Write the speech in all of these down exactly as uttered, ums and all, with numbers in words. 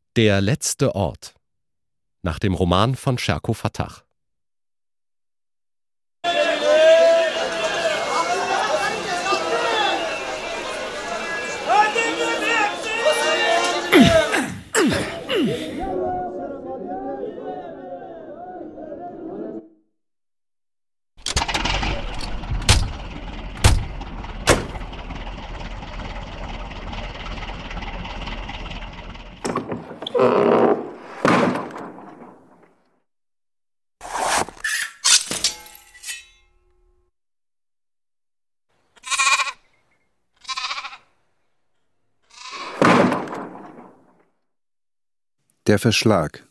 Der letzte Ort. Nach dem Roman von Sherko Fattah. Der Verschlag.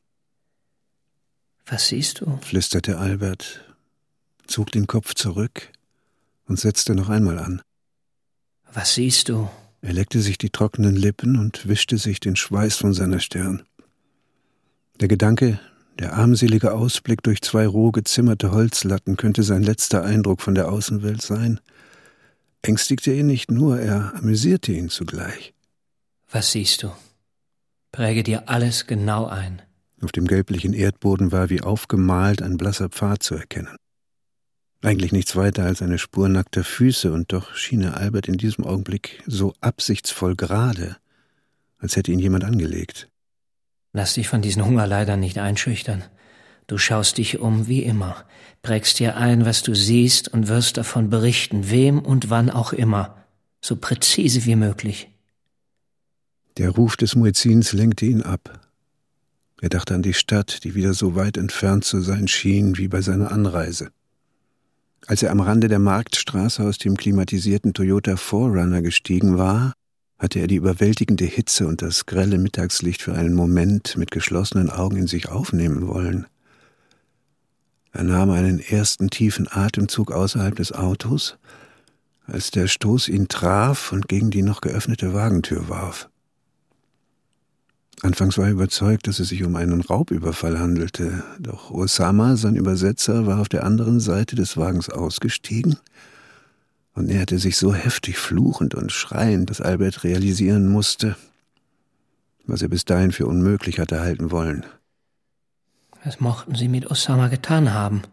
Was siehst du? Flüsterte Albert, zog den Kopf zurück und setzte noch einmal an. Was siehst du? Er leckte sich die trockenen Lippen und wischte sich den Schweiß von seiner Stirn. Der Gedanke, der armselige Ausblick durch zwei roh gezimmerte Holzlatten könnte sein letzter Eindruck von der Außenwelt sein, ängstigte ihn nicht nur, er amüsierte ihn zugleich. Was siehst du? Präge dir alles genau ein. Auf dem gelblichen Erdboden war wie aufgemalt ein blasser Pfad zu erkennen. Eigentlich nichts weiter als eine Spur nackter Füße, und doch schien er Albert in diesem Augenblick so absichtsvoll gerade, als hätte ihn jemand angelegt. Lass dich von diesen Hungerleidern nicht einschüchtern. Du schaust dich um wie immer, prägst dir ein, was du siehst, und wirst davon berichten, wem und wann auch immer, so präzise wie möglich. Der Ruf des Muezzins lenkte ihn ab. Er dachte an die Stadt, die wieder so weit entfernt zu sein schien wie bei seiner Anreise. Als er am Rande der Marktstraße aus dem klimatisierten Toyota vier Runner gestiegen war, hatte er die überwältigende Hitze und das grelle Mittagslicht für einen Moment mit geschlossenen Augen in sich aufnehmen wollen. Er nahm einen ersten tiefen Atemzug außerhalb des Autos, als der Stoß ihn traf und gegen die noch geöffnete Wagentür warf. Anfangs war er überzeugt, dass es sich um einen Raubüberfall handelte, doch Osama, sein Übersetzer, war auf der anderen Seite des Wagens ausgestiegen und näherte sich so heftig fluchend und schreiend, dass Albert realisieren musste, was er bis dahin für unmöglich hatte halten wollen. Was mochten sie mit Osama getan haben?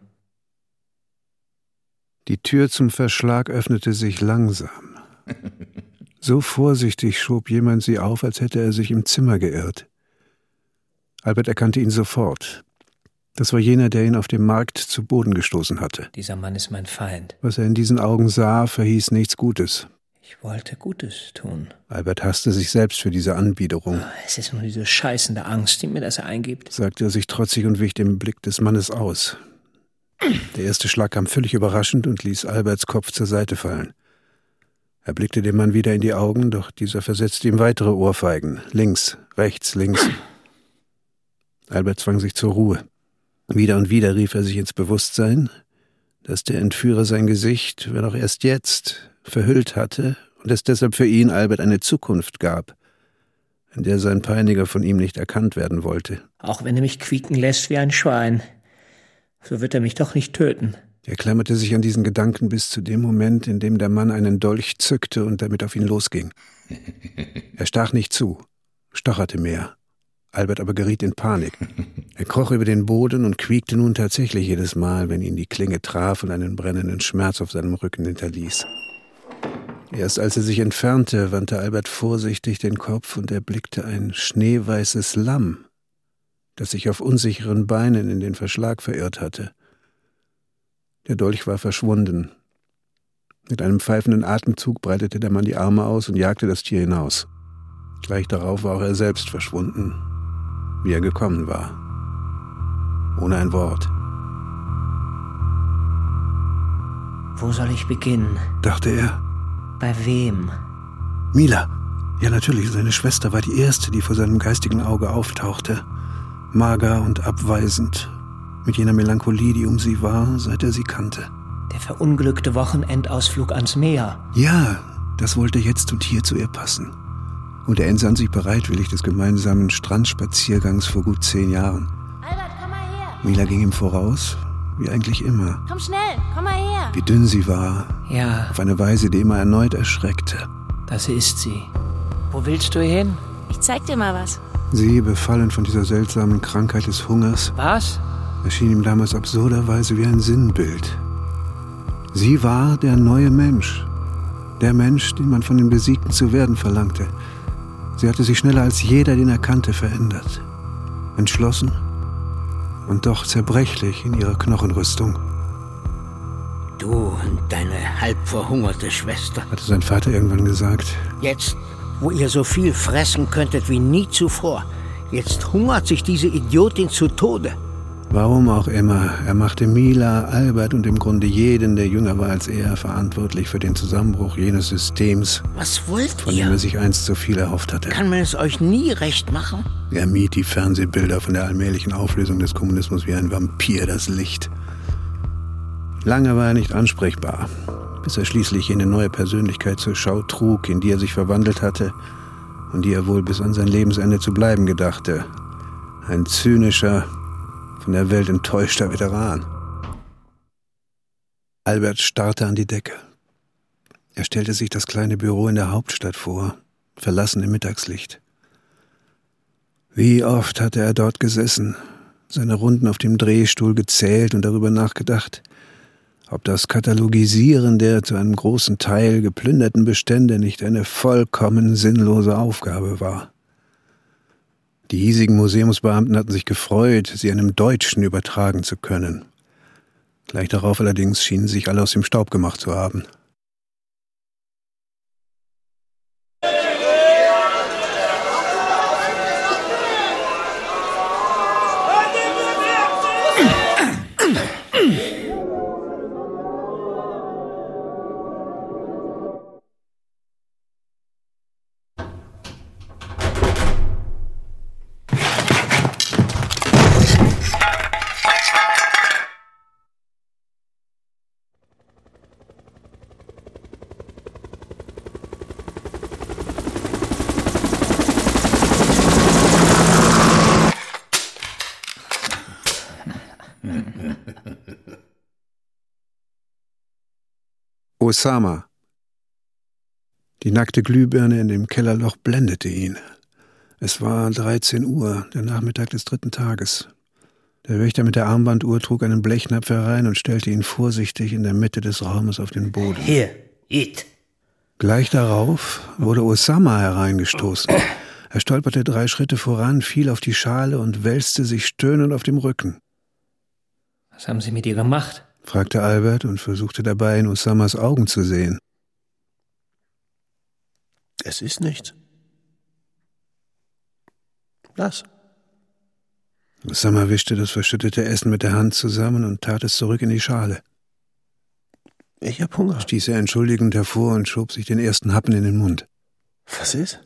Die Tür zum Verschlag öffnete sich langsam. So vorsichtig schob jemand sie auf, als hätte er sich im Zimmer geirrt. Albert erkannte ihn sofort. Das war jener, der ihn auf dem Markt zu Boden gestoßen hatte. Dieser Mann ist mein Feind. Was er in diesen Augen sah, verhieß nichts Gutes. Ich wollte Gutes tun. Albert hasste sich selbst für diese Anbiederung. Es ist nur diese scheißende Angst, die mir das eingibt, sagte er sich trotzig und wich dem Blick des Mannes aus. Der erste Schlag kam völlig überraschend und ließ Alberts Kopf zur Seite fallen. Er blickte dem Mann wieder in die Augen, doch dieser versetzte ihm weitere Ohrfeigen. Links, rechts, links. Albert zwang sich zur Ruhe. Wieder und wieder rief er sich ins Bewusstsein, dass der Entführer sein Gesicht, wenn auch erst jetzt, verhüllt hatte und es deshalb für ihn, Albert, eine Zukunft gab, in der sein Peiniger von ihm nicht erkannt werden wollte. Auch wenn er mich quieken lässt wie ein Schwein, so wird er mich doch nicht töten. Er klammerte sich an diesen Gedanken bis zu dem Moment, in dem der Mann einen Dolch zückte und damit auf ihn losging. Er stach nicht zu, stocherte mehr. Albert aber geriet in Panik. Er kroch über den Boden und quiekte nun tatsächlich jedes Mal, wenn ihn die Klinge traf und einen brennenden Schmerz auf seinem Rücken hinterließ. Erst als er sich entfernte, wandte Albert vorsichtig den Kopf und erblickte ein schneeweißes Lamm, das sich auf unsicheren Beinen in den Verschlag verirrt hatte. Der Dolch war verschwunden. Mit einem pfeifenden Atemzug breitete der Mann die Arme aus und jagte das Tier hinaus. Gleich darauf war auch er selbst verschwunden, wie er gekommen war. Ohne ein Wort. Wo soll ich beginnen? Dachte er. Bei wem? Mila. Ja, natürlich, seine Schwester war die erste, die vor seinem geistigen Auge auftauchte. Mager und abweisend. Mit jener Melancholie, die um sie war, seit er sie kannte. Der verunglückte Wochenendausflug ans Meer. Ja, das wollte jetzt und hier zu ihr passen. Und er entsann sich bereitwillig des gemeinsamen Strandspaziergangs vor gut zehn Jahren. Albert, komm mal her. Mila ging ihm voraus, wie eigentlich immer. Komm schnell, komm mal her. Wie dünn sie war. Ja. Auf eine Weise, die immer erneut erschreckte. Das ist sie. Wo willst du hin? Ich zeig dir mal was. Sie, befallen von dieser seltsamen Krankheit des Hungers, Was? erschien ihm damals absurderweise wie ein Sinnbild. Sie war der neue Mensch. Der Mensch, den man von den Besiegten zu werden verlangte. Sie hatte sich schneller als jeder, den er kannte, verändert. Entschlossen und doch zerbrechlich in ihrer Knochenrüstung. Du und deine halb verhungerte Schwester. Hatte sein Vater irgendwann gesagt. Jetzt, wo ihr so viel fressen könntet wie nie zuvor, jetzt hungert sich diese Idiotin zu Tode. Warum auch immer, er machte Mila, Albert und im Grunde jeden, der jünger war als er, verantwortlich für den Zusammenbruch jenes Systems, Was wollt von ihr? dem er sich einst so viel erhofft hatte. Kann man es euch nie recht machen? Er mied die Fernsehbilder von der allmählichen Auflösung des Kommunismus wie ein Vampir das Licht. Lange war er nicht ansprechbar, bis er schließlich eine neue Persönlichkeit zur Schau trug, in die er sich verwandelt hatte und die er wohl bis an sein Lebensende zu bleiben gedachte. Ein zynischer, von der Welt enttäuschter Veteran. Albert starrte an die Decke. Er stellte sich das kleine Büro in der Hauptstadt vor, verlassen im Mittagslicht. Wie oft hatte er dort gesessen, seine Runden auf dem Drehstuhl gezählt und darüber nachgedacht, ob das Katalogisieren der zu einem großen Teil geplünderten Bestände nicht eine vollkommen sinnlose Aufgabe war. Die hiesigen Museumsbeamten hatten sich gefreut, sie einem Deutschen übertragen zu können. Gleich darauf allerdings schienen sich alle aus dem Staub gemacht zu haben. Osama. Die nackte Glühbirne in dem Kellerloch blendete ihn. Es war dreizehn Uhr, der Nachmittag des dritten Tages. Der Wächter mit der Armbanduhr trug einen Blechnapf herein und stellte ihn vorsichtig in der Mitte des Raumes auf den Boden. Hier, iht. Gleich darauf wurde Osama hereingestoßen. Er stolperte drei Schritte voran, fiel auf die Schale und wälzte sich stöhnend auf dem Rücken. Was haben Sie mit ihr gemacht? Fragte Albert und versuchte dabei in Osamas Augen zu sehen. Es ist nichts. Lass. Osama wischte das verschüttete Essen mit der Hand zusammen und tat es zurück in die Schale. Ich hab Hunger. Stieß er entschuldigend hervor und schob sich den ersten Happen in den Mund. Was ist?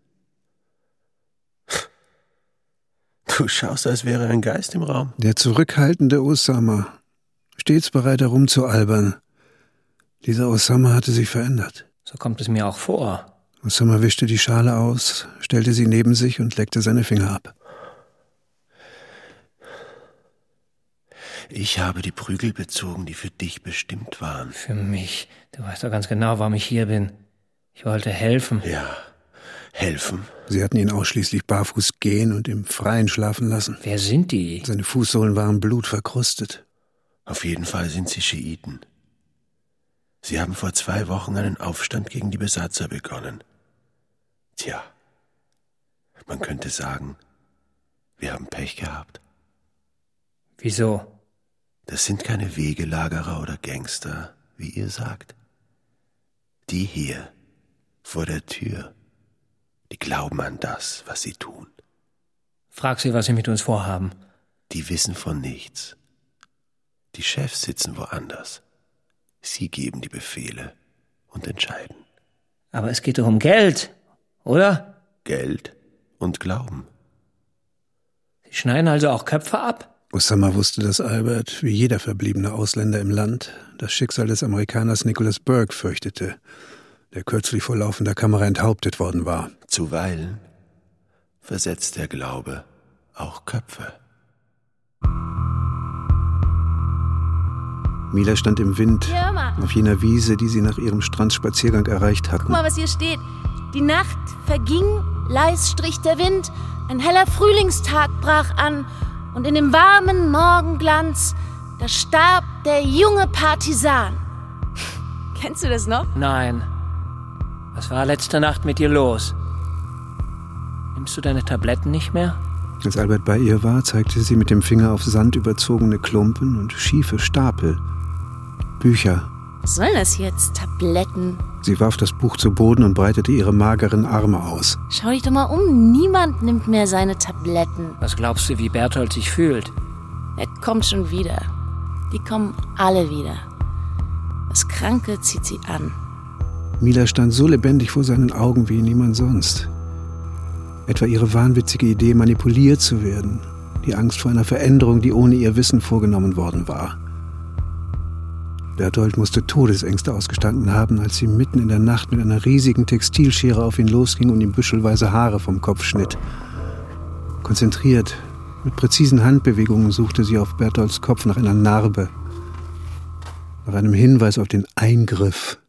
Du schaust, als wäre ein Geist im Raum. Der zurückhaltende Osama, stets bereit herumzualbern. Dieser Osama hatte sich verändert. So kommt es mir auch vor. Osama wischte die Schale aus, stellte sie neben sich und leckte seine Finger ab. Ich habe die Prügel bezogen, die für dich bestimmt waren. Für mich. Du weißt doch ganz genau, warum ich hier bin. Ich wollte helfen. Ja, helfen. Sie hatten ihn ausschließlich barfuß gehen und im Freien schlafen lassen. Wer sind die? Seine Fußsohlen waren blutverkrustet. Auf jeden Fall sind sie Schiiten. Sie haben vor zwei Wochen einen Aufstand gegen die Besatzer begonnen. Tja, man könnte sagen, wir haben Pech gehabt. Wieso? Das sind keine Wegelagerer oder Gangster, wie ihr sagt. Die hier, vor der Tür, die glauben an das, was sie tun. Frag sie, was sie mit uns vorhaben. Die wissen von nichts. Die Chefs sitzen woanders. Sie geben die Befehle und entscheiden. Aber es geht doch um Geld, oder? Geld und Glauben. Sie schneiden also auch Köpfe ab? Osama wusste, dass Albert, wie jeder verbliebene Ausländer im Land, das Schicksal des Amerikaners Nicholas Burke fürchtete, der kürzlich vor laufender Kamera enthauptet worden war. Zuweilen versetzt der Glaube auch Köpfe. Mila stand im Wind Hör mal. auf jener Wiese, die sie nach ihrem Strandspaziergang erreicht hatten. Guck mal, was hier steht. Die Nacht verging leis strich der Wind, ein heller Frühlingstag brach an, und in dem warmen Morgenglanz, da starb der junge Partisan. Kennst du das noch? Nein. Was war letzte Nacht mit dir los? Nimmst du deine Tabletten nicht mehr? Als Albert bei ihr war, zeigte sie mit dem Finger auf Sand überzogene Klumpen und schiefe Stapel. Bücher. Was soll das jetzt, Tabletten? Sie warf das Buch zu Boden und breitete ihre mageren Arme aus. Schau dich doch mal um, niemand nimmt mehr seine Tabletten. Was glaubst du, wie Berthold sich fühlt? Er kommt schon wieder. Die kommen alle wieder. Das Kranke zieht sie an. Mila stand so lebendig vor seinen Augen wie niemand sonst. Etwa ihre wahnwitzige Idee, manipuliert zu werden. Die Angst vor einer Veränderung, die ohne ihr Wissen vorgenommen worden war. Berthold musste Todesängste ausgestanden haben, als sie mitten in der Nacht mit einer riesigen Textilschere auf ihn losging und ihm büschelweise Haare vom Kopf schnitt. Konzentriert, mit präzisen Handbewegungen suchte sie auf Bertholds Kopf nach einer Narbe, nach einem Hinweis auf den Eingriff.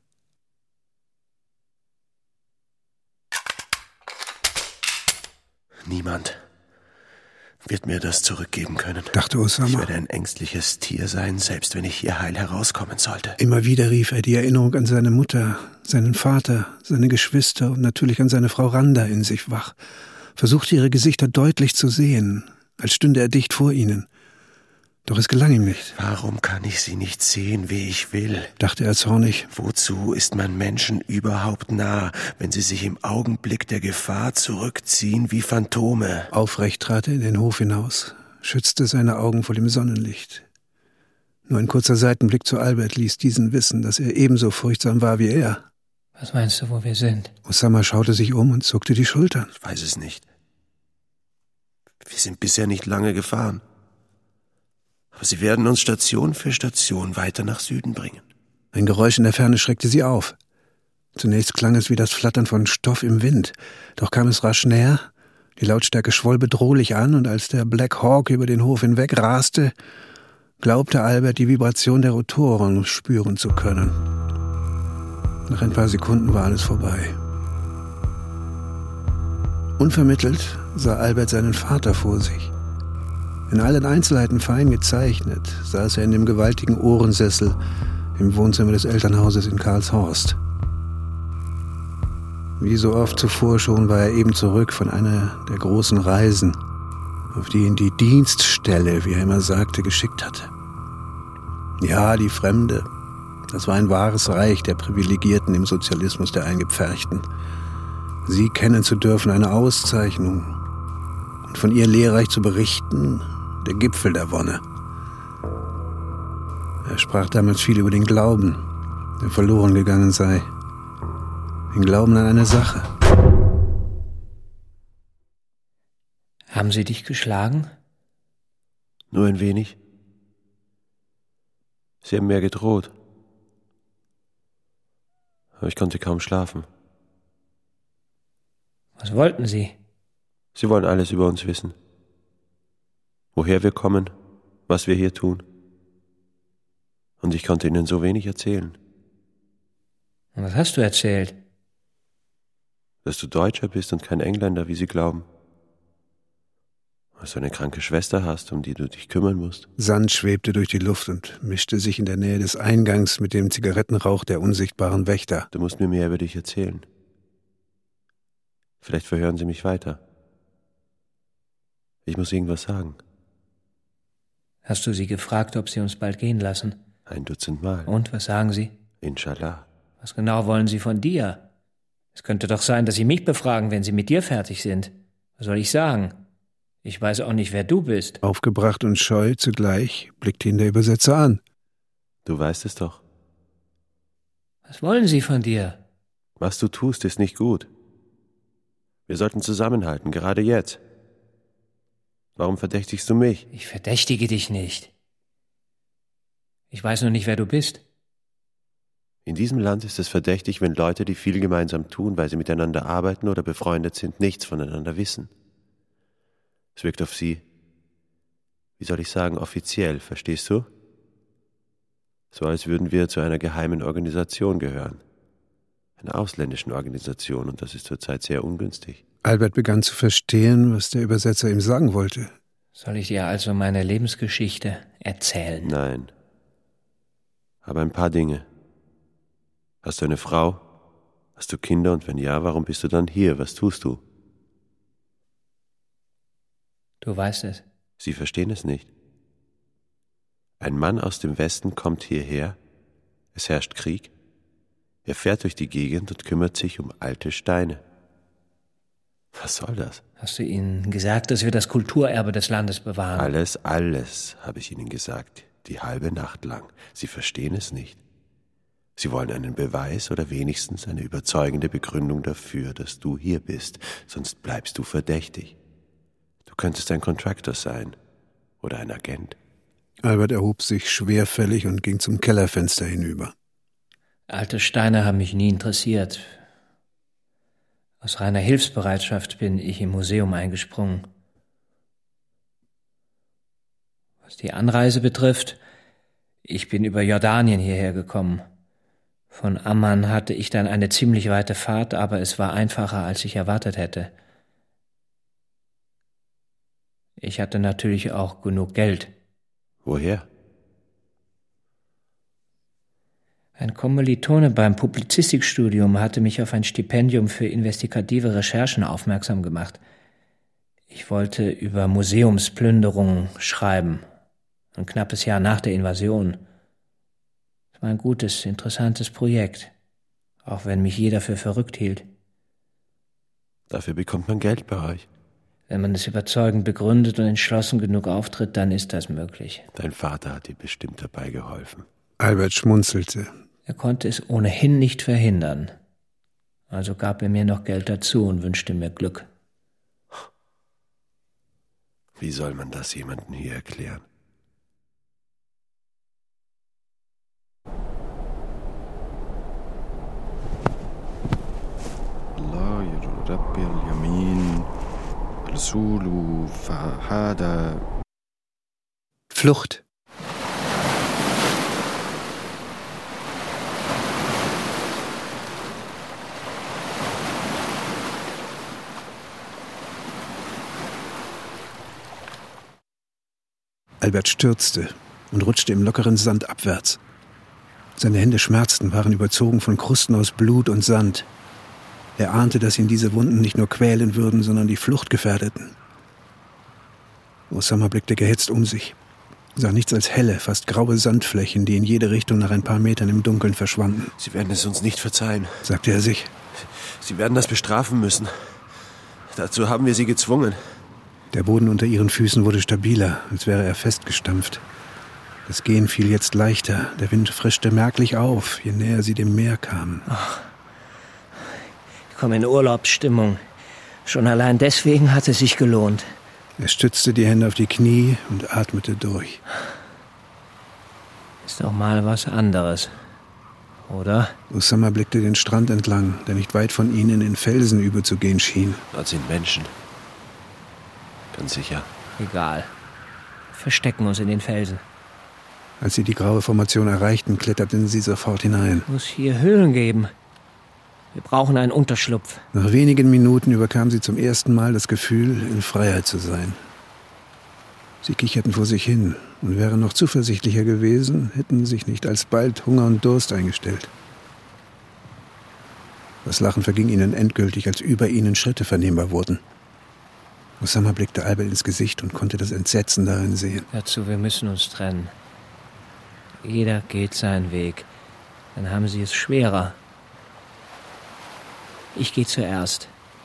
Niemand wird mir das zurückgeben können, dachte Osama. Ich werde ein ängstliches Tier sein, selbst wenn ich hier heil herauskommen sollte. Immer wieder rief er die Erinnerung an seine Mutter, seinen Vater, seine Geschwister und natürlich an seine Frau Randa in sich wach, versuchte ihre Gesichter deutlich zu sehen, als stünde er dicht vor ihnen. Doch es gelang ihm nicht. Warum kann ich sie nicht sehen, wie ich will? Dachte er zornig. Wozu ist man Menschen überhaupt nah, wenn sie sich im Augenblick der Gefahr zurückziehen wie Phantome? Aufrecht trat er in den Hof hinaus, schützte seine Augen vor dem Sonnenlicht. Nur ein kurzer Seitenblick zu Albert ließ diesen wissen, dass er ebenso furchtsam war wie er. Was meinst du, wo wir sind? Osama schaute sich um und zuckte die Schultern. Ich weiß es nicht. Wir sind bisher nicht lange gefahren. Aber sie werden uns Station für Station weiter nach Süden bringen. Ein Geräusch in der Ferne schreckte sie auf. Zunächst klang es wie das Flattern von Stoff im Wind. Doch kam es rasch näher, die Lautstärke schwoll bedrohlich an, und als der Black Hawk über den Hof hinweg raste, glaubte Albert, die Vibration der Rotoren spüren zu können. Nach ein paar Sekunden war alles vorbei. Unvermittelt sah Albert seinen Vater vor sich. In allen Einzelheiten fein gezeichnet saß er in dem gewaltigen Ohrensessel im Wohnzimmer des Elternhauses in Karlshorst. Wie so oft zuvor schon war er eben zurück von einer der großen Reisen, auf die ihn die Dienststelle, wie er immer sagte, geschickt hatte. Ja, die Fremde, das war ein wahres Reich der Privilegierten im Sozialismus der Eingepferchten. Sie kennen zu dürfen, eine Auszeichnung, und von ihr lehrreich zu berichten, der Gipfel der Wonne. Er sprach damals viel über den Glauben, der verloren gegangen sei. Den Glauben an eine Sache. Haben sie dich geschlagen? Nur ein wenig. Sie haben mir gedroht. Aber ich konnte kaum schlafen. Was wollten sie? Sie wollen alles über uns wissen. Woher wir kommen, was wir hier tun. Und ich konnte ihnen so wenig erzählen. Und was hast du erzählt? Dass du Deutscher bist und kein Engländer, wie sie glauben. Dass du eine kranke Schwester hast, um die du dich kümmern musst. Sand schwebte durch die Luft und mischte sich in der Nähe des Eingangs mit dem Zigarettenrauch der unsichtbaren Wächter. Du musst mir mehr über dich erzählen. Vielleicht verhören sie mich weiter. Ich muss irgendwas sagen. Hast du sie gefragt, ob sie uns bald gehen lassen? Ein Dutzend Mal. Und, was sagen sie? Inshallah. Was genau wollen sie von dir? Es könnte doch sein, dass sie mich befragen, wenn sie mit dir fertig sind. Was soll ich sagen? Ich weiß auch nicht, wer du bist. Aufgebracht und scheu zugleich blickte ihn der Übersetzer an. Du weißt es doch. Was wollen sie von dir? Was du tust, ist nicht gut. Wir sollten zusammenhalten, gerade jetzt. Warum verdächtigst du mich? Ich verdächtige dich nicht. Ich weiß nur nicht, wer du bist. In diesem Land ist es verdächtig, wenn Leute, die viel gemeinsam tun, weil sie miteinander arbeiten oder befreundet sind, nichts voneinander wissen. Es wirkt auf sie, wie soll ich sagen, offiziell, verstehst du? So als würden wir zu einer geheimen Organisation gehören. Einer ausländischen Organisation, und das ist zurzeit sehr ungünstig. Albert begann zu verstehen, was der Übersetzer ihm sagen wollte. Soll ich dir also meine Lebensgeschichte erzählen? Nein. Aber ein paar Dinge. Hast du eine Frau? Hast du Kinder? Und wenn ja, warum bist du dann hier? Was tust du? Du weißt es. Sie verstehen es nicht. Ein Mann aus dem Westen kommt hierher. Es herrscht Krieg. Er fährt durch die Gegend und kümmert sich um alte Steine. Was soll das? Hast du ihnen gesagt, dass wir das Kulturerbe des Landes bewahren? Alles, alles, habe ich ihnen gesagt. Die halbe Nacht lang. Sie verstehen es nicht. Sie wollen einen Beweis oder wenigstens eine überzeugende Begründung dafür, dass du hier bist. Sonst bleibst du verdächtig. Du könntest ein Contractor sein oder ein Agent. Albert erhob sich schwerfällig und ging zum Kellerfenster hinüber. Alte Steine haben mich nie interessiert. Aus reiner Hilfsbereitschaft bin ich im Museum eingesprungen. Was die Anreise betrifft, ich bin über Jordanien hierher gekommen. Von Amman hatte ich dann eine ziemlich weite Fahrt, aber es war einfacher, als ich erwartet hätte. Ich hatte natürlich auch genug Geld. Woher? Ein Kommilitone beim Publizistikstudium hatte mich auf ein Stipendium für investigative Recherchen aufmerksam gemacht. Ich wollte über Museumsplünderungen schreiben. Ein knappes Jahr nach der Invasion. Es war ein gutes, interessantes Projekt, auch wenn mich jeder für verrückt hielt. Dafür bekommt man Geld bei euch. Wenn man es überzeugend begründet und entschlossen genug auftritt, dann ist das möglich. Dein Vater hat dir bestimmt dabei geholfen. Albert schmunzelte. Er konnte es ohnehin nicht verhindern. Also gab er mir noch Geld dazu und wünschte mir Glück. Wie soll man das jemandem hier erklären? Flucht. Albert stürzte und rutschte im lockeren Sand abwärts. Seine Hände schmerzten, waren überzogen von Krusten aus Blut und Sand. Er ahnte, dass ihn diese Wunden nicht nur quälen würden, sondern die Flucht gefährdeten. Osama blickte gehetzt um sich, sah nichts als helle, fast graue Sandflächen, die in jede Richtung nach ein paar Metern im Dunkeln verschwanden. Sie werden es uns nicht verzeihen, sagte er sich. Sie werden das bestrafen müssen. Dazu haben wir sie gezwungen. Der Boden unter ihren Füßen wurde stabiler, als wäre er festgestampft. Das Gehen fiel jetzt leichter, der Wind frischte merklich auf, je näher sie dem Meer kamen. Ach, ich komme in Urlaubsstimmung. Schon allein deswegen hat es sich gelohnt. Er stützte die Hände auf die Knie und atmete durch. Ist doch mal was anderes, oder? Osama blickte den Strand entlang, der nicht weit von ihnen in Felsen überzugehen schien. Dort sind Menschen. Ganz sicher. Egal. Wir verstecken uns in den Felsen. Als sie die graue Formation erreichten, kletterten sie sofort hinein. Muss hier Höhlen geben. Wir brauchen einen Unterschlupf. Nach wenigen Minuten überkam sie zum ersten Mal das Gefühl, in Freiheit zu sein. Sie kicherten vor sich hin und wären noch zuversichtlicher gewesen, hätten sich nicht alsbald Hunger und Durst eingestellt. Das Lachen verging ihnen endgültig, als über ihnen Schritte vernehmbar wurden. Osama blickte Albert ins Gesicht und konnte das Entsetzen darin sehen. Dazu, wir müssen uns trennen. Jeder geht seinen Weg. Dann haben sie es schwerer. Ich gehe zuerst.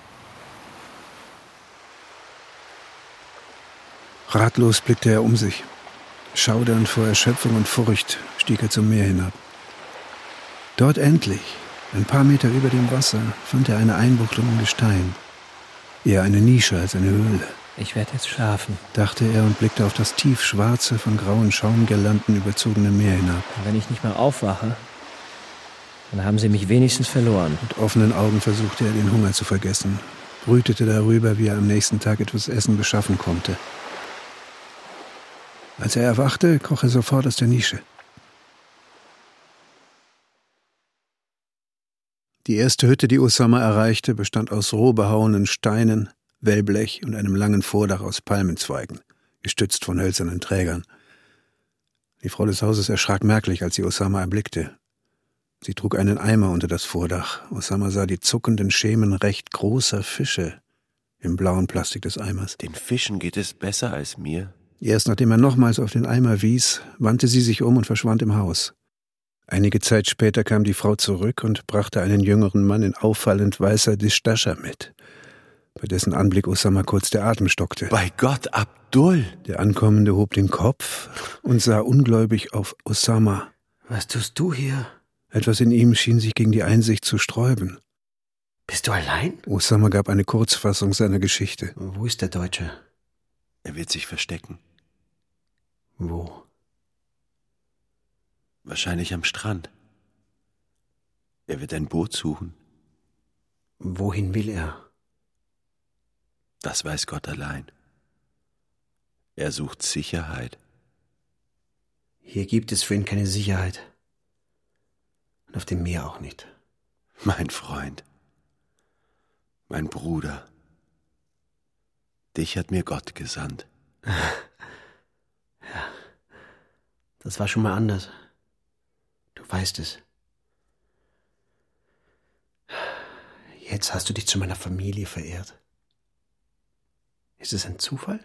Ratlos blickte er um sich. Schaudernd vor Erschöpfung und Furcht stieg er zum Meer hinab. Dort endlich, ein paar Meter über dem Wasser, fand er eine Einbuchtung im Gestein. Eher eine Nische als eine Höhle. Ich werde jetzt schlafen, dachte er und blickte auf das tiefschwarze, von grauen Schaumgirlanden überzogene Meer hinab. Und wenn ich nicht mehr aufwache, dann haben sie mich wenigstens verloren. Mit offenen Augen versuchte er, den Hunger zu vergessen, brütete darüber, wie er am nächsten Tag etwas Essen beschaffen konnte. Als er erwachte, kroch er sofort aus der Nische. Die erste Hütte, die Osama erreichte, bestand aus roh behauenen Steinen, Wellblech und einem langen Vordach aus Palmenzweigen, gestützt von hölzernen Trägern. Die Frau des Hauses erschrak merklich, als sie Osama erblickte. Sie trug einen Eimer unter das Vordach. Osama sah die zuckenden Schemen recht großer Fische im blauen Plastik des Eimers. Den Fischen geht es besser als mir. Erst nachdem er nochmals auf den Eimer wies, wandte sie sich um und verschwand im Haus. Einige Zeit später kam die Frau zurück und brachte einen jüngeren Mann in auffallend weißer Distascha mit, bei dessen Anblick Osama kurz der Atem stockte. Bei Gott, Abdul! Der Ankommende hob den Kopf und sah ungläubig auf Osama. Was tust du hier? Etwas in ihm schien sich gegen die Einsicht zu sträuben. Bist du allein? Osama gab eine Kurzfassung seiner Geschichte. Wo ist der Deutsche? Er wird sich verstecken. Wo? Wahrscheinlich am Strand. Er wird ein Boot suchen. Wohin will er? Das weiß Gott allein. Er sucht Sicherheit. Hier gibt es für ihn keine Sicherheit. Und auf dem Meer auch nicht. Mein Freund. Mein Bruder. Dich hat mir Gott gesandt. Ja, das war schon mal anders. Du weißt es. Jetzt hast du dich zu meiner Familie verehrt. Ist es ein Zufall?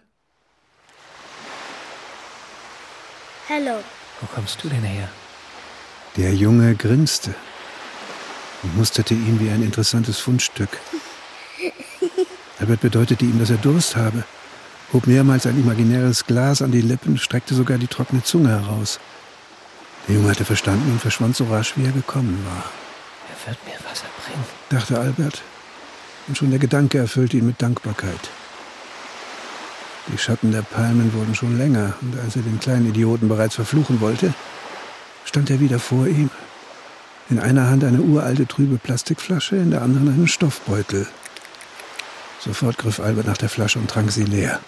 Hello. Wo kommst du denn her? Der Junge grinste und musterte ihn wie ein interessantes Fundstück. Albert bedeutete ihm, dass er Durst habe, hob mehrmals ein imaginäres Glas an die Lippen, streckte sogar die trockene Zunge heraus. Der Junge hatte verstanden und verschwand so rasch, wie er gekommen war. Er wird mir Wasser bringen, dachte Albert, und schon der Gedanke erfüllte ihn mit Dankbarkeit. Die Schatten der Palmen wurden schon länger, und als er den kleinen Idioten bereits verfluchen wollte, stand er wieder vor ihm. In einer Hand eine uralte, trübe Plastikflasche, in der anderen einen Stoffbeutel. Sofort griff Albert nach der Flasche und trank sie leer.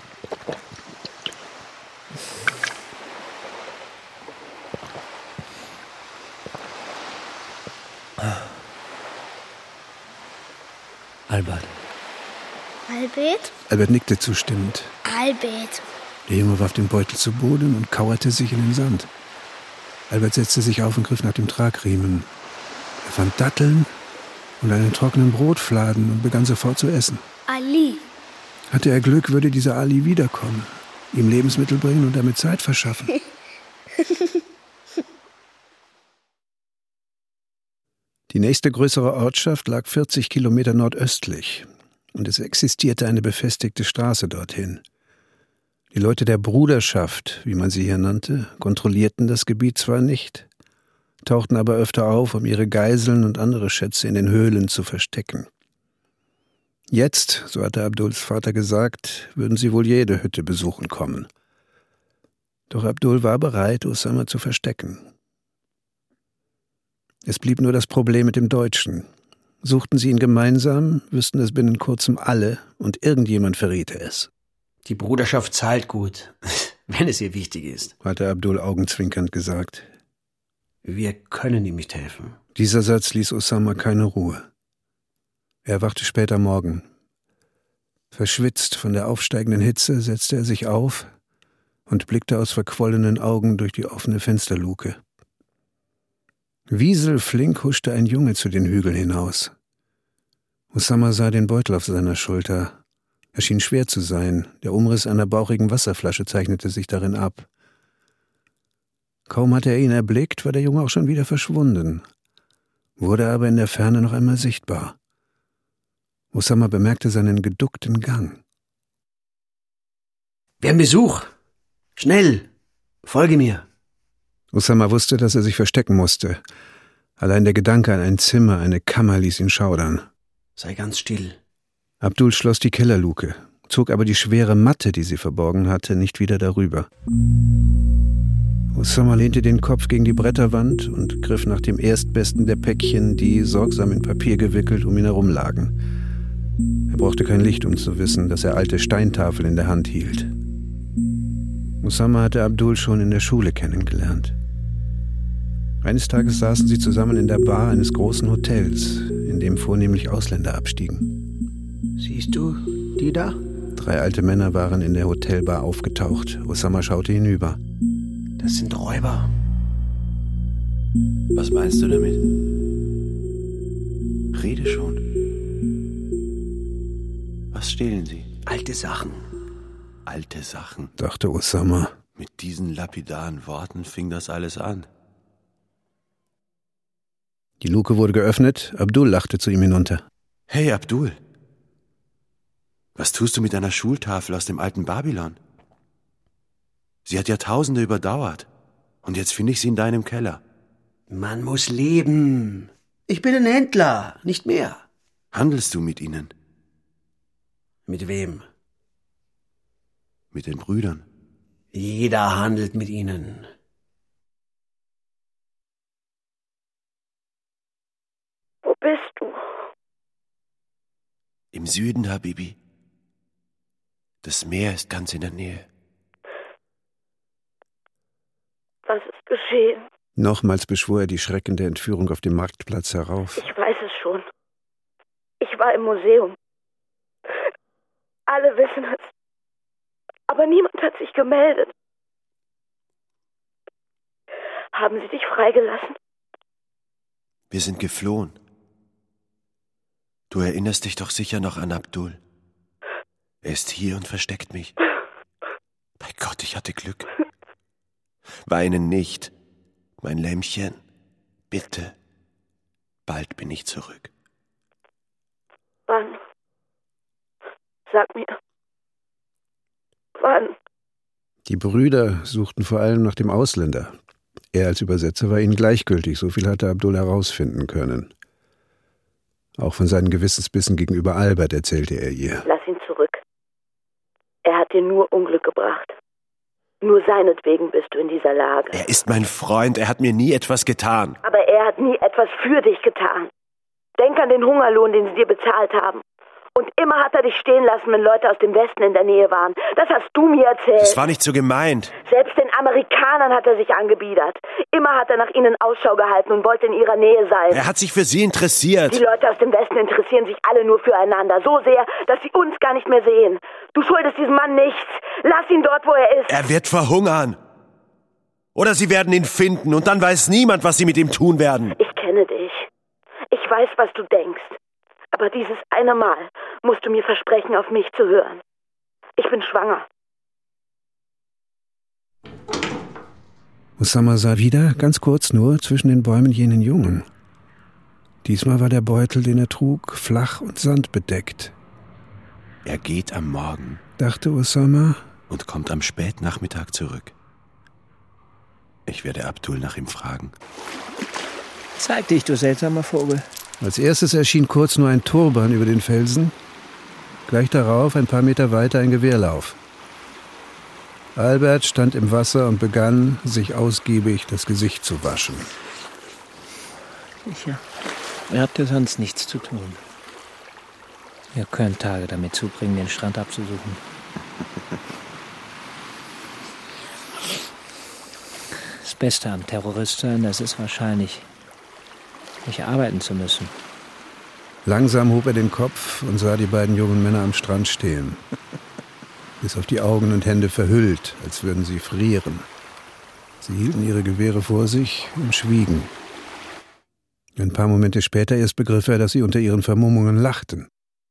Albert. Albert? Albert nickte zustimmend. Albert. Der Junge warf den Beutel zu Boden und kauerte sich in den Sand. Albert setzte sich auf und griff nach dem Tragriemen. Er fand Datteln und einen trockenen Brotfladen und begann sofort zu essen. Ali. Hatte er Glück, würde dieser Ali wiederkommen, ihm Lebensmittel bringen und damit Zeit verschaffen. Die nächste größere Ortschaft lag vierzig Kilometer nordöstlich und es existierte eine befestigte Straße dorthin. Die Leute der Bruderschaft, wie man sie hier nannte, kontrollierten das Gebiet zwar nicht, tauchten aber öfter auf, um ihre Geiseln und andere Schätze in den Höhlen zu verstecken. Jetzt, so hatte Abduls Vater gesagt, würden sie wohl jede Hütte besuchen kommen. Doch Abdul war bereit, Osama zu verstecken. Es blieb nur das Problem mit dem Deutschen. Suchten sie ihn gemeinsam, wüssten es binnen kurzem alle und irgendjemand verriete es. Die Bruderschaft zahlt gut, wenn es ihr wichtig ist, hatte Abdul augenzwinkernd gesagt. Wir können ihm nicht helfen. Dieser Satz ließ Osama keine Ruhe. Er erwachte spät am Morgen. Verschwitzt von der aufsteigenden Hitze setzte er sich auf und blickte aus verquollenen Augen durch die offene Fensterluke. Wieselflink huschte ein Junge zu den Hügeln hinaus. Osama sah den Beutel auf seiner Schulter. Er schien schwer zu sein, der Umriss einer bauchigen Wasserflasche zeichnete sich darin ab. Kaum hatte er ihn erblickt, war der Junge auch schon wieder verschwunden, wurde aber in der Ferne noch einmal sichtbar. Osama bemerkte seinen geduckten Gang. Wir haben Besuch! Schnell! Folge mir! Osama wusste, dass er sich verstecken musste. Allein der Gedanke an ein Zimmer, eine Kammer ließ ihn schaudern. Sei ganz still. Abdul schloss die Kellerluke, zog aber die schwere Matte, die sie verborgen hatte, nicht wieder darüber. Osama lehnte den Kopf gegen die Bretterwand und griff nach dem erstbesten der Päckchen, die, sorgsam in Papier gewickelt, um ihn herum lagen. Er brauchte kein Licht, um zu wissen, dass er alte Steintafeln in der Hand hielt. Osama hatte Abdul schon in der Schule kennengelernt. Eines Tages saßen sie zusammen in der Bar eines großen Hotels, in dem vornehmlich Ausländer abstiegen. Siehst du die da? Drei alte Männer waren in der Hotelbar aufgetaucht. Osama schaute hinüber. Das sind Räuber. Was meinst du damit? Rede schon. Was stehlen sie? Alte Sachen. Alte Sachen, dachte Osama. Mit diesen lapidaren Worten fing das alles an. Die Luke wurde geöffnet. Abdul lachte zu ihm hinunter. Hey, Abdul. Was tust du mit deiner Schultafel aus dem alten Babylon? Sie hat Jahrtausende überdauert. Und jetzt finde ich sie in deinem Keller. Man muss leben. Ich bin ein Händler, nicht mehr. Handelst du mit ihnen? Mit wem? Mit den Brüdern. Jeder handelt mit ihnen. Wo bist du? Im Süden, Habibi. Das Meer ist ganz in der Nähe. Was ist geschehen? Nochmals beschwor er die Schrecken der Entführung auf dem Marktplatz herauf. Ich weiß es schon. Ich war im Museum. Alle wissen es. Aber niemand hat sich gemeldet. Haben Sie dich freigelassen? Wir sind geflohen. Du erinnerst dich doch sicher noch an Abdul. Er ist hier und versteckt mich. Bei Gott, ich hatte Glück. Weine nicht, mein Lämmchen. Bitte. Bald bin ich zurück. Wann? Sag mir. Wann? Die Brüder suchten vor allem nach dem Ausländer. Er als Übersetzer war ihnen gleichgültig, so viel hatte Abdul herausfinden können. Auch von seinen Gewissensbissen gegenüber Albert erzählte er ihr. Lass ihn zurück. Er hat dir nur Unglück gebracht. Nur seinetwegen bist du in dieser Lage. Er ist mein Freund, er hat mir nie etwas getan. Aber er hat nie etwas für dich getan. Denk an den Hungerlohn, den sie dir bezahlt haben. Und immer hat er dich stehen lassen, wenn Leute aus dem Westen in der Nähe waren. Das hast du mir erzählt. Das war nicht so gemeint. Selbst den Amerikanern hat er sich angebiedert. Immer hat er nach ihnen Ausschau gehalten und wollte in ihrer Nähe sein. Er hat sich für sie interessiert. Die Leute aus dem Westen interessieren sich alle nur füreinander. So sehr, dass sie uns gar nicht mehr sehen. Du schuldest diesem Mann nichts. Lass ihn dort, wo er ist. Er wird verhungern. Oder sie werden ihn finden und dann weiß niemand, was sie mit ihm tun werden. Ich kenne dich. Ich weiß, was du denkst. Aber dieses eine Mal musst du mir versprechen, auf mich zu hören. Ich bin schwanger. Osama sah wieder, ganz kurz nur, zwischen den Bäumen jenen Jungen. Diesmal war der Beutel, den er trug, flach und sandbedeckt. Er geht am Morgen, dachte Osama, und kommt am Spätnachmittag zurück. Ich werde Abdul nach ihm fragen. Zeig dich, du seltsamer Vogel. Als erstes erschien kurz nur ein Turban über den Felsen, gleich darauf, ein paar Meter weiter, ein Gewehrlauf. Albert stand im Wasser und begann, sich ausgiebig das Gesicht zu waschen. Sicher, er hatte sonst nichts zu tun. Ihr könnt Tage damit zubringen, den Strand abzusuchen. Das Beste am Terrorist sein, das ist wahrscheinlich, nicht arbeiten zu müssen. Langsam hob er den Kopf und sah die beiden jungen Männer am Strand stehen. Bis auf die Augen und Hände verhüllt, als würden sie frieren. Sie hielten ihre Gewehre vor sich und schwiegen. Ein paar Momente später erst begriff er, dass sie unter ihren Vermummungen lachten.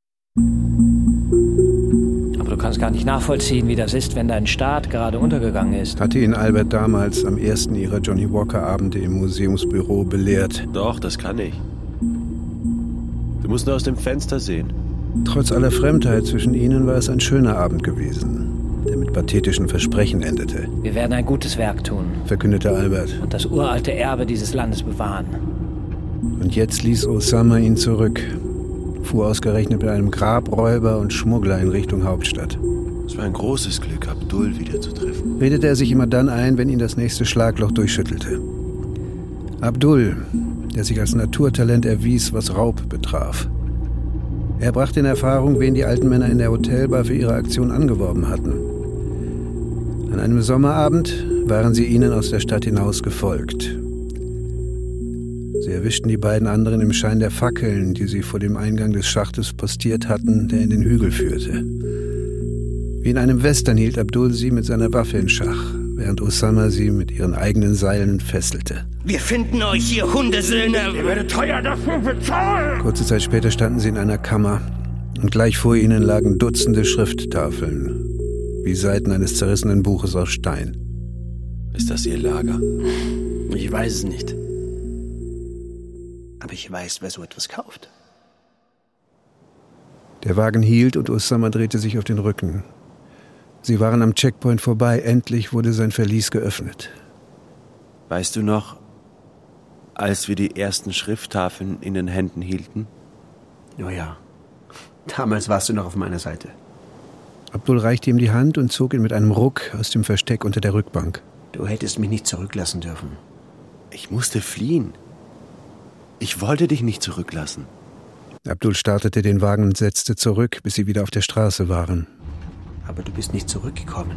Aber du kannst gar nicht nachvollziehen, wie das ist, wenn dein Staat gerade untergegangen ist. Hatte ihn Albert damals am ersten ihrer Johnny Walker-Abende im Museumsbüro belehrt. Doch, das kann ich. Du musst nur aus dem Fenster sehen. Trotz aller Fremdheit zwischen ihnen war es ein schöner Abend gewesen, der mit pathetischen Versprechen endete. Wir werden ein gutes Werk tun, verkündete Albert. Und das uralte Erbe dieses Landes bewahren. Und jetzt ließ Osama ihn zurück, fuhr ausgerechnet mit einem Grabräuber und Schmuggler in Richtung Hauptstadt. Es war ein großes Glück, Abdul wiederzutreffen. Redete er sich immer dann ein, wenn ihn das nächste Schlagloch durchschüttelte. Abdul, der sich als Naturtalent erwies, was Raub betraf. Er brachte in Erfahrung, wen die alten Männer in der Hotelbar für ihre Aktion angeworben hatten. An einem Sommerabend waren sie ihnen aus der Stadt hinaus gefolgt. Sie erwischten die beiden anderen im Schein der Fackeln, die sie vor dem Eingang des Schachtes postiert hatten, der in den Hügel führte. Wie in einem Western hielt Abdul sie mit seiner Waffe in Schach, während Osama sie mit ihren eigenen Seilen fesselte. Wir finden euch, ihr Hundesöhne! Ihr werdet teuer dafür bezahlen! Kurze Zeit später standen sie in einer Kammer und gleich vor ihnen lagen Dutzende Schrifttafeln, wie Seiten eines zerrissenen Buches aus Stein. Ist das Ihr Lager? Ich weiß es nicht. Aber ich weiß, wer so etwas kauft. Der Wagen hielt und Osama drehte sich auf den Rücken. Sie waren am Checkpoint vorbei. Endlich wurde sein Verlies geöffnet. Weißt du noch, als wir die ersten Schrifttafeln in den Händen hielten? Oh ja. Damals warst du noch auf meiner Seite. Abdul reichte ihm die Hand und zog ihn mit einem Ruck aus dem Versteck unter der Rückbank. Du hättest mich nicht zurücklassen dürfen. Ich musste fliehen. Ich wollte dich nicht zurücklassen. Abdul startete den Wagen und setzte zurück, bis sie wieder auf der Straße waren. Aber du bist nicht zurückgekommen.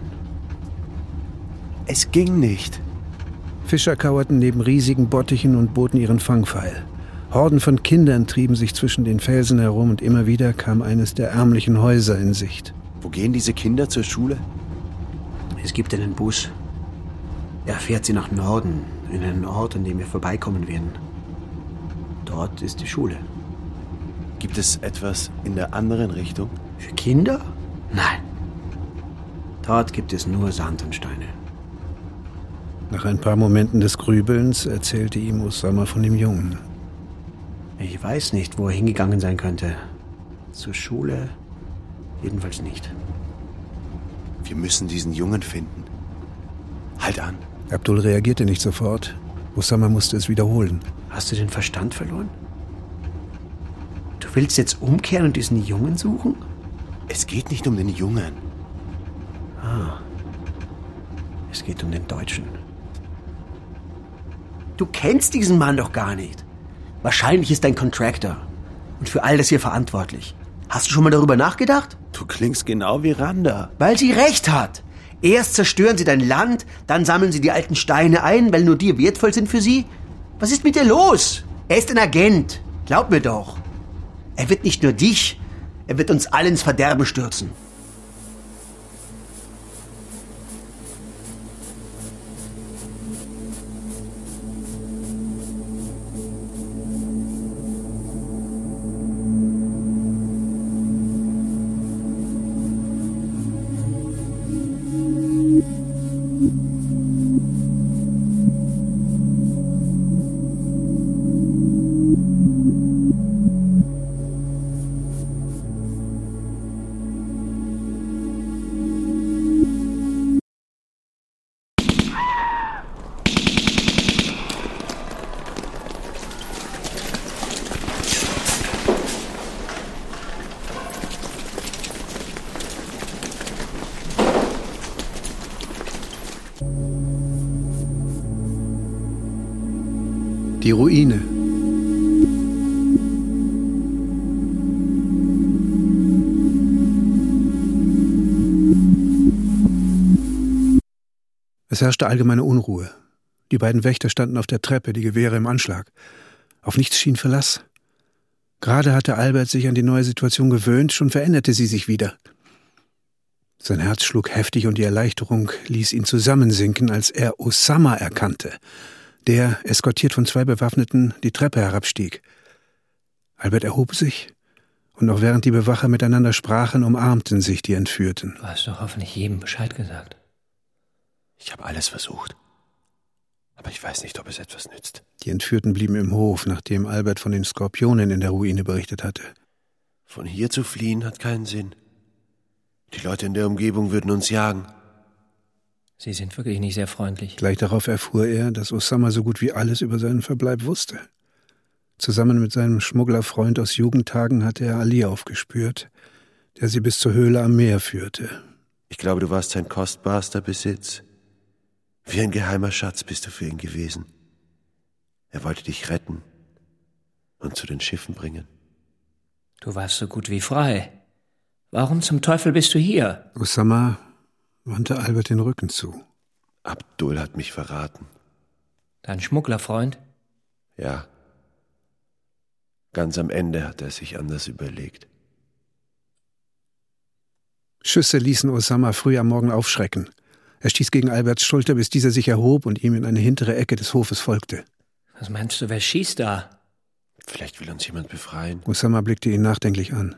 Es ging nicht. Fischer kauerten neben riesigen Bottichen und boten ihren Fangpfeil. Horden von Kindern trieben sich zwischen den Felsen herum und immer wieder kam eines der ärmlichen Häuser in Sicht. Wo gehen diese Kinder zur Schule? Es gibt einen Bus. Er fährt sie nach Norden, in einen Ort, an dem wir vorbeikommen werden. Dort ist die Schule. Gibt es etwas in der anderen Richtung? Für Kinder? Nein. Dort gibt es nur Sand und Steine. Nach ein paar Momenten des Grübelns erzählte ihm Osama von dem Jungen. Ich weiß nicht, wo er hingegangen sein könnte. Zur Schule jedenfalls nicht. Wir müssen diesen Jungen finden. Halt an. Abdul reagierte nicht sofort. Osama musste es wiederholen. Hast du den Verstand verloren? Du willst jetzt umkehren und diesen Jungen suchen? Es geht nicht um den Jungen. Ah. Es geht um den Deutschen. Du kennst diesen Mann doch gar nicht. Wahrscheinlich ist dein Contractor und für all das hier verantwortlich. Hast du schon mal darüber nachgedacht? Du klingst genau wie Randa. Weil sie recht hat. Erst zerstören sie dein Land, dann sammeln sie die alten Steine ein, weil nur die wertvoll sind für sie. Was ist mit dir los? Er ist ein Agent. Glaub mir doch. Er wird nicht nur dich, er wird uns alle ins Verderben stürzen. Die Ruine. Es herrschte allgemeine Unruhe. Die beiden Wächter standen auf der Treppe, die Gewehre im Anschlag. Auf nichts schien Verlass. Gerade hatte Albert sich an die neue Situation gewöhnt, schon veränderte sie sich wieder. Sein Herz schlug heftig und die Erleichterung ließ ihn zusammensinken, als er Osama erkannte, der, eskortiert von zwei Bewaffneten, die Treppe herabstieg. Albert erhob sich, und noch während die Bewacher miteinander sprachen, umarmten sich die Entführten. Du hast doch hoffentlich jedem Bescheid gesagt. Ich habe alles versucht. Aber ich weiß nicht, ob es etwas nützt. Die Entführten blieben im Hof, nachdem Albert von den Skorpionen in der Ruine berichtet hatte. Von hier zu fliehen hat keinen Sinn. Die Leute in der Umgebung würden uns jagen. Sie sind wirklich nicht sehr freundlich. Gleich darauf erfuhr er, dass Osama so gut wie alles über seinen Verbleib wusste. Zusammen mit seinem Schmugglerfreund aus Jugendtagen hatte er Ali aufgespürt, der sie bis zur Höhle am Meer führte. Ich glaube, du warst sein kostbarster Besitz. Wie ein geheimer Schatz bist du für ihn gewesen. Er wollte dich retten und zu den Schiffen bringen. Du warst so gut wie frei. Warum zum Teufel bist du hier? Osama wandte Albert den Rücken zu. Abdul hat mich verraten. Dein Schmugglerfreund? Ja. Ganz am Ende hat er sich anders überlegt. Schüsse ließen Osama früh am Morgen aufschrecken. Er stieß gegen Alberts Schulter, bis dieser sich erhob und ihm in eine hintere Ecke des Hofes folgte. Was meinst du, wer schießt da? Vielleicht will uns jemand befreien. Osama blickte ihn nachdenklich an.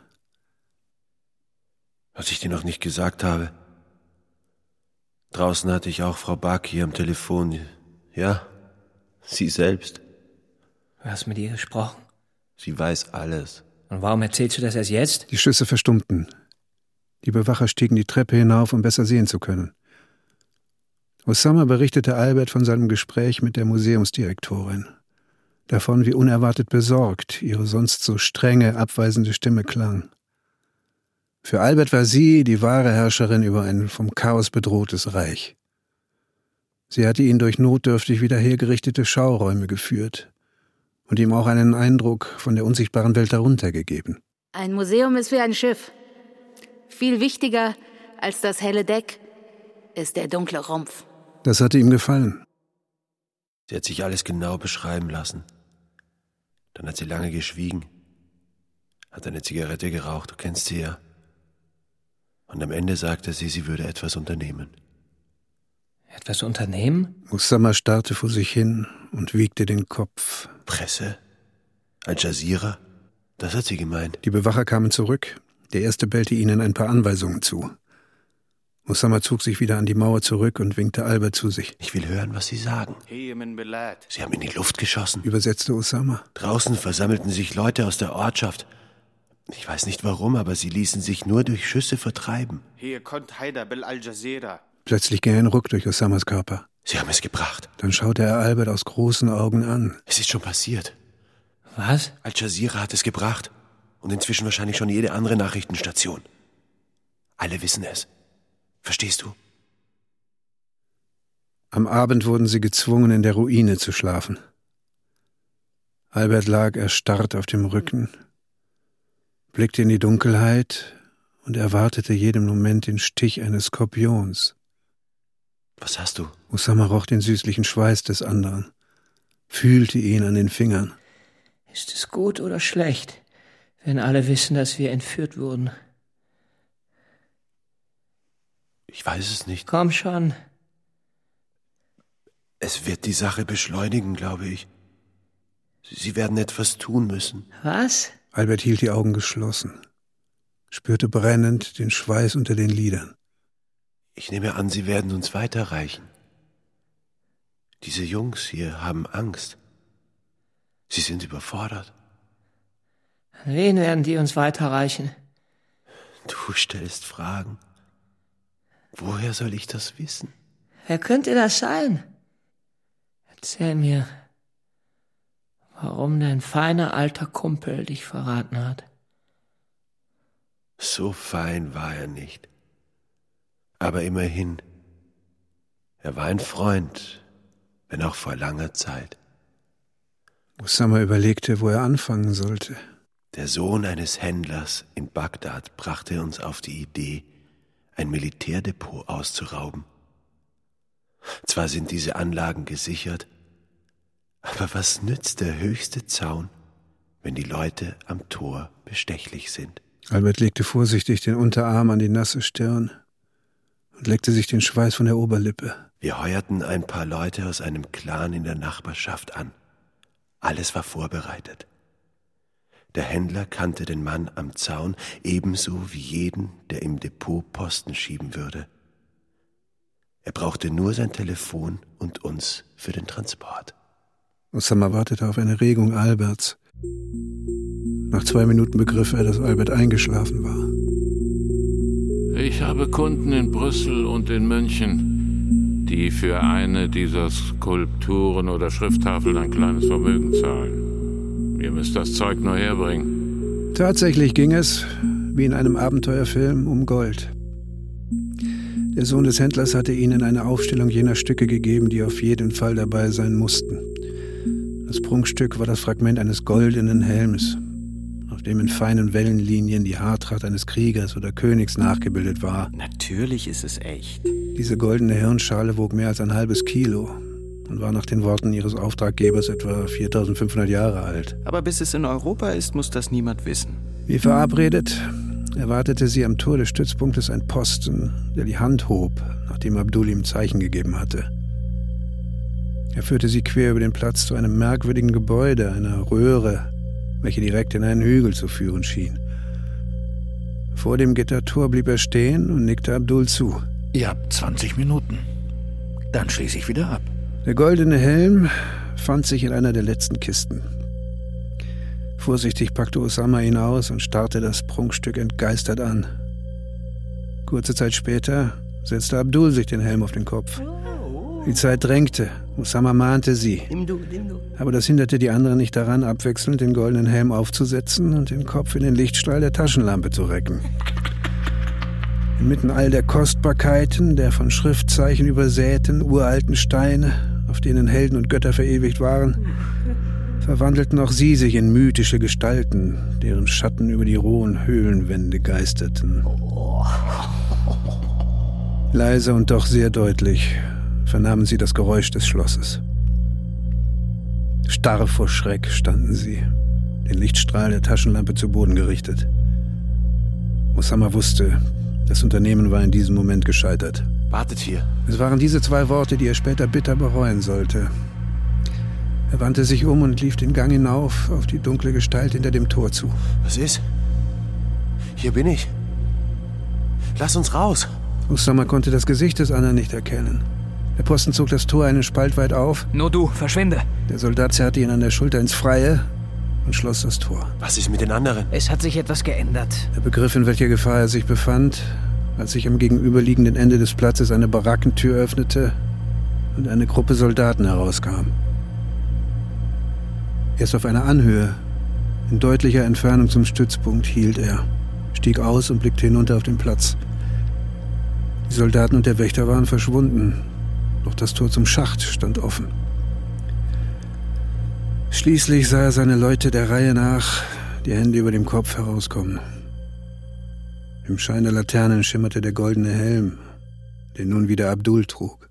Was ich dir noch nicht gesagt habe. Draußen hatte ich auch Frau Baki am Telefon. Ja, sie selbst. Du hast mit ihr gesprochen? Sie weiß alles. Und warum erzählst du das erst jetzt? Die Schüsse verstummten. Die Bewacher stiegen die Treppe hinauf, um besser sehen zu können. Osama berichtete Albert von seinem Gespräch mit der Museumsdirektorin. Davon, wie unerwartet besorgt ihre sonst so strenge, abweisende Stimme klang. Für Albert war sie die wahre Herrscherin über ein vom Chaos bedrohtes Reich. Sie hatte ihn durch notdürftig wieder hergerichtete Schauräume geführt und ihm auch einen Eindruck von der unsichtbaren Welt darunter gegeben. Ein Museum ist wie ein Schiff. Viel wichtiger als das helle Deck ist der dunkle Rumpf. Das hatte ihm gefallen. Sie hat sich alles genau beschreiben lassen. Dann hat sie lange geschwiegen, hat eine Zigarette geraucht, du kennst sie ja. Und am Ende sagte sie, sie würde etwas unternehmen. Etwas unternehmen? Osama starrte vor sich hin und wiegte den Kopf. Presse? Al Jazeera? Das hat sie gemeint. Die Bewacher kamen zurück. Der erste bellte ihnen ein paar Anweisungen zu. Osama zog sich wieder an die Mauer zurück und winkte Albert zu sich. Ich will hören, was Sie sagen. Sie haben in die Luft geschossen, übersetzte Osama. Draußen versammelten sich Leute aus der Ortschaft. Ich weiß nicht warum, aber sie ließen sich nur durch Schüsse vertreiben. Plötzlich ging ein Ruck durch Osamas Körper. Sie haben es gebracht. Dann schaute er Albert aus großen Augen an. Es ist schon passiert. Was? Al Jazeera hat es gebracht. Und inzwischen wahrscheinlich schon jede andere Nachrichtenstation. Alle wissen es. Verstehst du? Am Abend wurden sie gezwungen, in der Ruine zu schlafen. Albert lag erstarrt auf dem Rücken, blickte in die Dunkelheit und erwartete jeden Moment den Stich eines Skorpions. Was hast du? Osama roch den süßlichen Schweiß des anderen, fühlte ihn an den Fingern. Ist es gut oder schlecht, wenn alle wissen, dass wir entführt wurden? Ich weiß es nicht. Komm schon. Es wird die Sache beschleunigen, glaube ich. Sie werden etwas tun müssen. Was? Albert hielt die Augen geschlossen, spürte brennend den Schweiß unter den Lidern. Ich nehme an, Sie werden uns weiterreichen. Diese Jungs hier haben Angst. Sie sind überfordert. An wen werden die uns weiterreichen? Du stellst Fragen. Woher soll ich das wissen? Wer könnte das sein? Erzähl mir, warum dein feiner alter Kumpel dich verraten hat. So fein war er nicht. Aber immerhin, er war ein Freund, wenn auch vor langer Zeit. Osama überlegte, wo er anfangen sollte. Der Sohn eines Händlers in Bagdad brachte uns auf die Idee, ein Militärdepot auszurauben. Zwar sind diese Anlagen gesichert, aber was nützt der höchste Zaun, wenn die Leute am Tor bestechlich sind? Albert legte vorsichtig den Unterarm an die nasse Stirn und leckte sich den Schweiß von der Oberlippe. Wir heuerten ein paar Leute aus einem Clan in der Nachbarschaft an. Alles war vorbereitet. Der Händler kannte den Mann am Zaun ebenso wie jeden, der im Depot Posten schieben würde. Er brauchte nur sein Telefon und uns für den Transport. Osama wartete auf eine Regung Alberts. Nach zwei Minuten begriff er, dass Albert eingeschlafen war. Ich habe Kunden in Brüssel und in München, die für eine dieser Skulpturen oder Schrifttafeln ein kleines Vermögen zahlen. Ihr müsst das Zeug nur herbringen. Tatsächlich ging es, wie in einem Abenteuerfilm, um Gold. Der Sohn des Händlers hatte ihnen eine Aufstellung jener Stücke gegeben, die auf jeden Fall dabei sein mussten. Das Prunkstück war das Fragment eines goldenen Helmes, auf dem in feinen Wellenlinien die Haartracht eines Kriegers oder Königs nachgebildet war. Natürlich ist es echt. Diese goldene Hirnschale wog mehr als ein halbes Kilo und war nach den Worten ihres Auftraggebers etwa viertausendfünfhundert Jahre alt. Aber bis es in Europa ist, muss das niemand wissen. Wie verabredet, erwartete sie am Tor des Stützpunktes ein Posten, der die Hand hob, nachdem Abdul ihm Zeichen gegeben hatte. Er führte sie quer über den Platz zu einem merkwürdigen Gebäude, einer Röhre, welche direkt in einen Hügel zu führen schien. Vor dem Gittertor blieb er stehen und nickte Abdul zu. Ihr habt zwanzig Minuten. Dann schließe ich wieder ab. Der goldene Helm fand sich in einer der letzten Kisten. Vorsichtig packte Osama ihn aus und starrte das Prunkstück entgeistert an. Kurze Zeit später setzte Abdul sich den Helm auf den Kopf. Die Zeit drängte. Osama mahnte sie. Aber das hinderte die anderen nicht daran, abwechselnd den goldenen Helm aufzusetzen und den Kopf in den Lichtstrahl der Taschenlampe zu recken. Inmitten all der Kostbarkeiten, der von Schriftzeichen übersäten, uralten Steine, auf denen Helden und Götter verewigt waren, verwandelten auch sie sich in mythische Gestalten, deren Schatten über die rohen Höhlenwände geisterten. Leise und doch sehr deutlich vernahmen sie das Geräusch des Schlosses. Starr vor Schreck standen sie, den Lichtstrahl der Taschenlampe zu Boden gerichtet. Osama wusste, das Unternehmen war in diesem Moment gescheitert. Wartet hier. Es waren diese zwei Worte, die er später bitter bereuen sollte. Er wandte sich um und lief den Gang hinauf auf die dunkle Gestalt hinter dem Tor zu. Was ist? Hier bin ich. Lass uns raus. Osama konnte das Gesicht des anderen nicht erkennen. Der Posten zog das Tor einen Spalt weit auf. Nur du, verschwinde. Der Soldat zerrte ihn an der Schulter ins Freie und schloss das Tor. Was ist mit den anderen? Es hat sich etwas geändert. Er begriff, in welcher Gefahr er sich befand, als sich am gegenüberliegenden Ende des Platzes eine Barackentür öffnete und eine Gruppe Soldaten herauskam. Erst auf einer Anhöhe, in deutlicher Entfernung zum Stützpunkt, hielt er, stieg aus und blickte hinunter auf den Platz. Die Soldaten und der Wächter waren verschwunden, doch das Tor zum Schacht stand offen. Schließlich sah er seine Leute der Reihe nach, die Hände über dem Kopf herauskommen. Im Schein der Laternen schimmerte der goldene Helm, den nun wieder Abdul trug.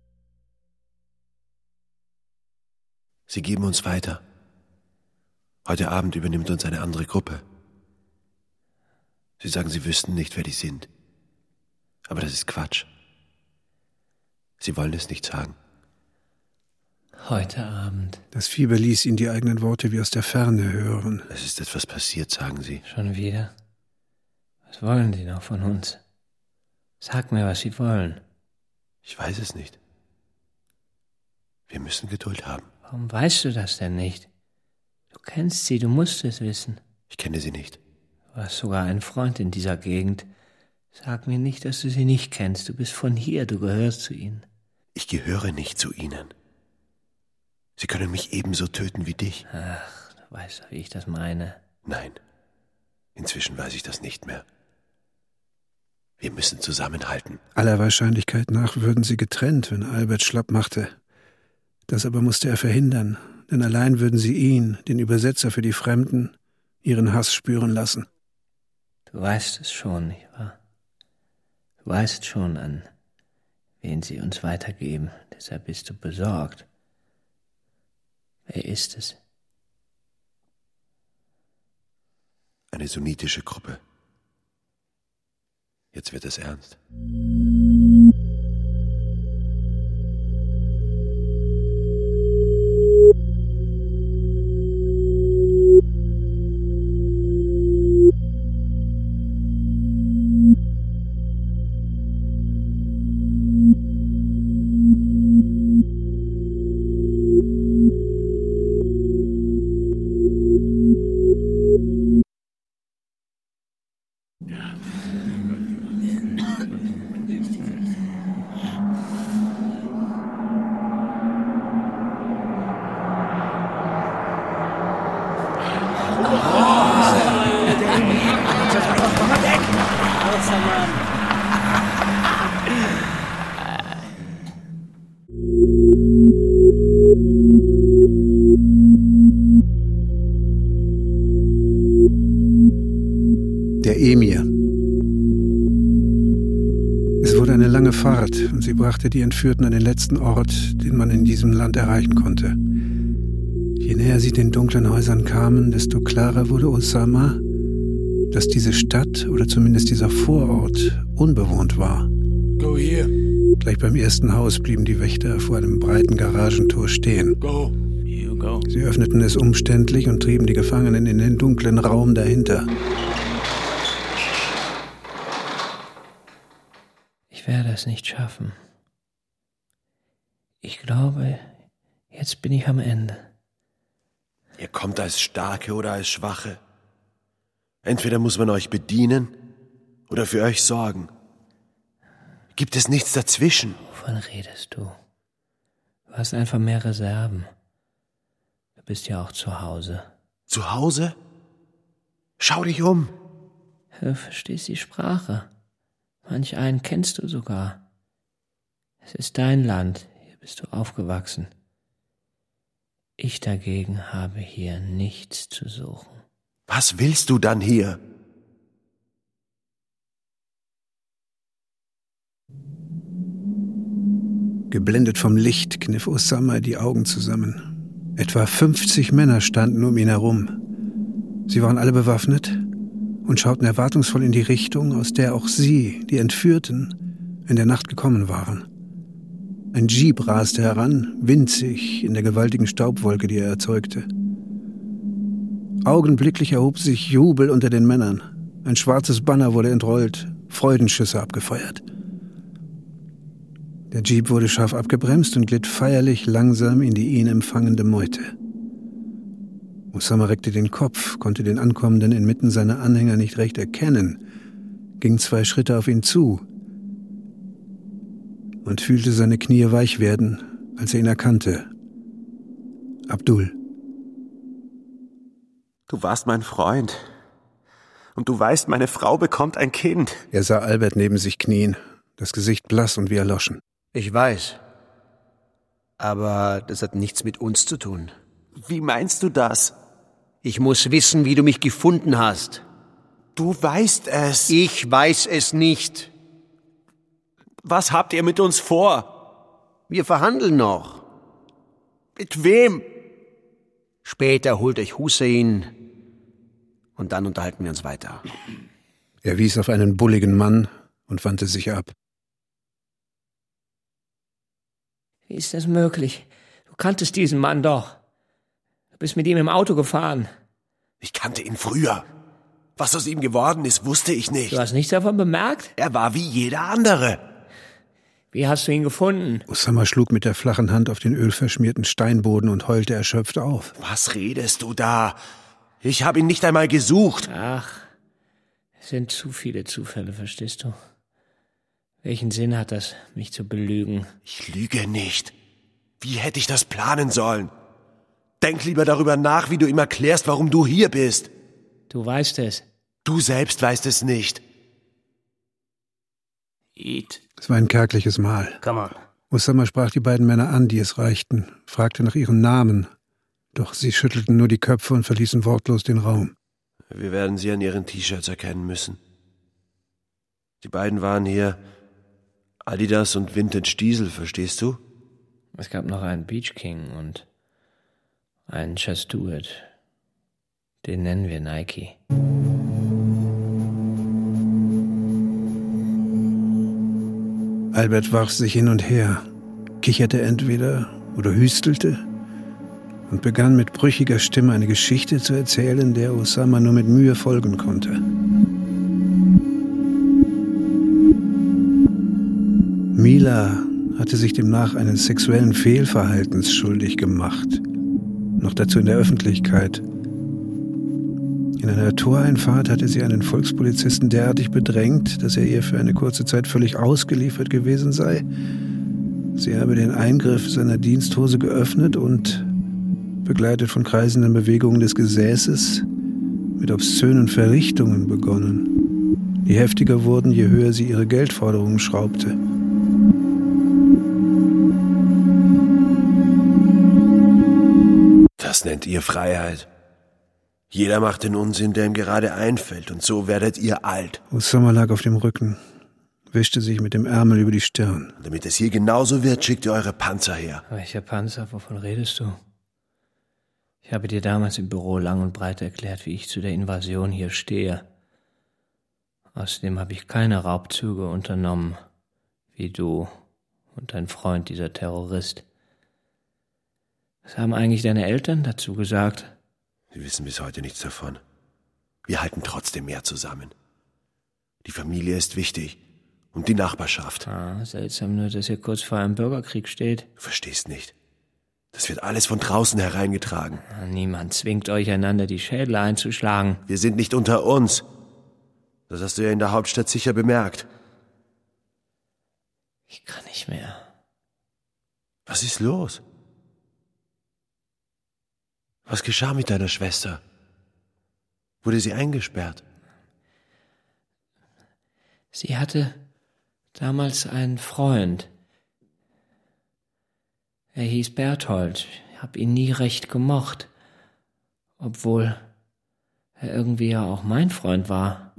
Sie geben uns weiter. Heute Abend übernimmt uns eine andere Gruppe. Sie sagen, sie wüssten nicht, wer die sind. Aber das ist Quatsch. Sie wollen es nicht sagen. Heute Abend. Das Fieber ließ ihn die eigenen Worte wie aus der Ferne hören. Es ist etwas passiert, sagen Sie. Schon wieder? Was wollen Sie noch von uns? Sag mir, was Sie wollen. Ich weiß es nicht. Wir müssen Geduld haben. Warum weißt du das denn nicht? Du kennst sie, du musst es wissen. Ich kenne sie nicht. Du hast sogar einen Freund in dieser Gegend. Sag mir nicht, dass du sie nicht kennst. Du bist von hier, du gehörst zu ihnen. Ich gehöre nicht zu ihnen. Sie können mich ebenso töten wie dich. Ach, du weißt doch, wie ich das meine. Nein, inzwischen weiß ich das nicht mehr. Wir müssen zusammenhalten. Aller Wahrscheinlichkeit nach würden sie getrennt, wenn Albert schlapp machte. Das aber musste er verhindern, denn allein würden sie ihn, den Übersetzer für die Fremden, ihren Hass spüren lassen. Du weißt es schon, nicht wahr? Du weißt schon, an wen sie uns weitergeben, deshalb bist du besorgt. Wer ist es? Eine sunnitische Gruppe. Jetzt wird es ernst. Es wurde eine lange Fahrt und sie brachte die Entführten an den letzten Ort, den man in diesem Land erreichen konnte. Je näher sie den dunklen Häusern kamen, desto klarer wurde Osama, dass diese Stadt oder zumindest dieser Vorort unbewohnt war. Go here. Gleich beim ersten Haus blieben die Wächter vor einem breiten Garagentor stehen. Go. You go. Sie öffneten es umständlich und trieben die Gefangenen in den dunklen Raum dahinter. Ich werde es nicht schaffen. Ich glaube, jetzt bin ich am Ende. Ihr kommt als Starke oder als Schwache. Entweder muss man euch bedienen oder für euch sorgen. Gibt es nichts dazwischen? Wovon redest du? Du hast einfach mehr Reserven. Du bist ja auch zu Hause. Zu Hause? Schau dich um. Du verstehst die Sprache. Manch einen kennst du sogar. Es ist dein Land, hier bist du aufgewachsen. Ich dagegen habe hier nichts zu suchen. Was willst du dann hier? Geblendet vom Licht kniff Osama die Augen zusammen. Etwa fünfzig Männer standen um ihn herum. Sie waren alle bewaffnet und schauten erwartungsvoll in die Richtung, aus der auch sie, die Entführten, in der Nacht gekommen waren. Ein Jeep raste heran, winzig in der gewaltigen Staubwolke, die er erzeugte. Augenblicklich erhob sich Jubel unter den Männern. Ein schwarzes Banner wurde entrollt, Freudenschüsse abgefeuert. Der Jeep wurde scharf abgebremst und glitt feierlich langsam in die ihn empfangende Meute. Osama reckte den Kopf, konnte den Ankommenden inmitten seiner Anhänger nicht recht erkennen, ging zwei Schritte auf ihn zu und fühlte seine Knie weich werden, als er ihn erkannte. Abdul. Du warst mein Freund. Und du weißt, meine Frau bekommt ein Kind. Er sah Albert neben sich knien, das Gesicht blass und wie erloschen. Ich weiß. Aber das hat nichts mit uns zu tun. Wie meinst du das? Ich muss wissen, wie du mich gefunden hast. Du weißt es. Ich weiß es nicht. Was habt ihr mit uns vor? Wir verhandeln noch. Mit wem? Später holt euch Hussein und dann unterhalten wir uns weiter. Er wies auf einen bulligen Mann und wandte sich ab. Wie ist das möglich? Du kanntest diesen Mann doch. Du bist mit ihm im Auto gefahren. Ich kannte ihn früher. Was aus ihm geworden ist, wusste ich nicht. Du hast nichts davon bemerkt? Er war wie jeder andere. Wie hast du ihn gefunden? Osama schlug mit der flachen Hand auf den ölverschmierten Steinboden und heulte erschöpft auf. Was redest du da? Ich habe ihn nicht einmal gesucht. Ach, es sind zu viele Zufälle, verstehst du? Welchen Sinn hat das, mich zu belügen? Ich lüge nicht. Wie hätte ich das planen sollen? Denk lieber darüber nach, wie du ihm erklärst, warum du hier bist. Du weißt es. Du selbst weißt es nicht. Eat. Es war ein kärgliches Mahl. Come on. Osama sprach die beiden Männer an, die es reichten, fragte nach ihren Namen. Doch sie schüttelten nur die Köpfe und verließen wortlos den Raum. Wir werden sie an ihren T-Shirts erkennen müssen. Die beiden waren hier Adidas und Vintage Diesel, verstehst du? Es gab noch einen Beach King und einen Just Do It. Den nennen wir Nike. Albert warf sich hin und her, kicherte entweder oder hüstelte und begann mit brüchiger Stimme eine Geschichte zu erzählen, der Osama nur mit Mühe folgen konnte. Mila hatte sich demnach eines sexuellen Fehlverhaltens schuldig gemacht, noch dazu in der Öffentlichkeit. In einer Toreinfahrt hatte sie einen Volkspolizisten derartig bedrängt, dass er ihr für eine kurze Zeit völlig ausgeliefert gewesen sei. Sie habe den Eingriff seiner Diensthose geöffnet und, begleitet von kreisenden Bewegungen des Gesäßes, mit obszönen Verrichtungen begonnen, die heftiger wurden, je höher sie ihre Geldforderungen schraubte. Das nennt ihr Freiheit. Jeder macht den Unsinn, der ihm gerade einfällt, und so werdet ihr alt. Osama lag auf dem Rücken. wischte sich mit dem Ärmel über die Stirn. Damit es hier genauso wird, schickt ihr eure Panzer her. Welcher Panzer? Wovon redest du? Ich habe dir damals im Büro lang und breit erklärt, wie ich zu der Invasion hier stehe. Außerdem habe ich keine Raubzüge unternommen, wie du und dein Freund, dieser Terrorist. Was haben eigentlich deine Eltern dazu gesagt? Sie wissen bis heute nichts davon. Wir halten trotzdem mehr zusammen. Die Familie ist wichtig und die Nachbarschaft. Ah, seltsam nur, dass ihr kurz vor einem Bürgerkrieg steht. Du verstehst nicht. Das wird alles von draußen hereingetragen. Niemand zwingt euch, einander die Schädel einzuschlagen. Wir sind nicht unter uns. Das hast du ja in der Hauptstadt sicher bemerkt. Ich kann nicht mehr. Was ist los? Was geschah mit deiner Schwester? Wurde sie eingesperrt? Sie hatte damals einen Freund. Er hieß Berthold. Ich hab ihn nie recht gemocht. Obwohl er irgendwie ja auch mein Freund war.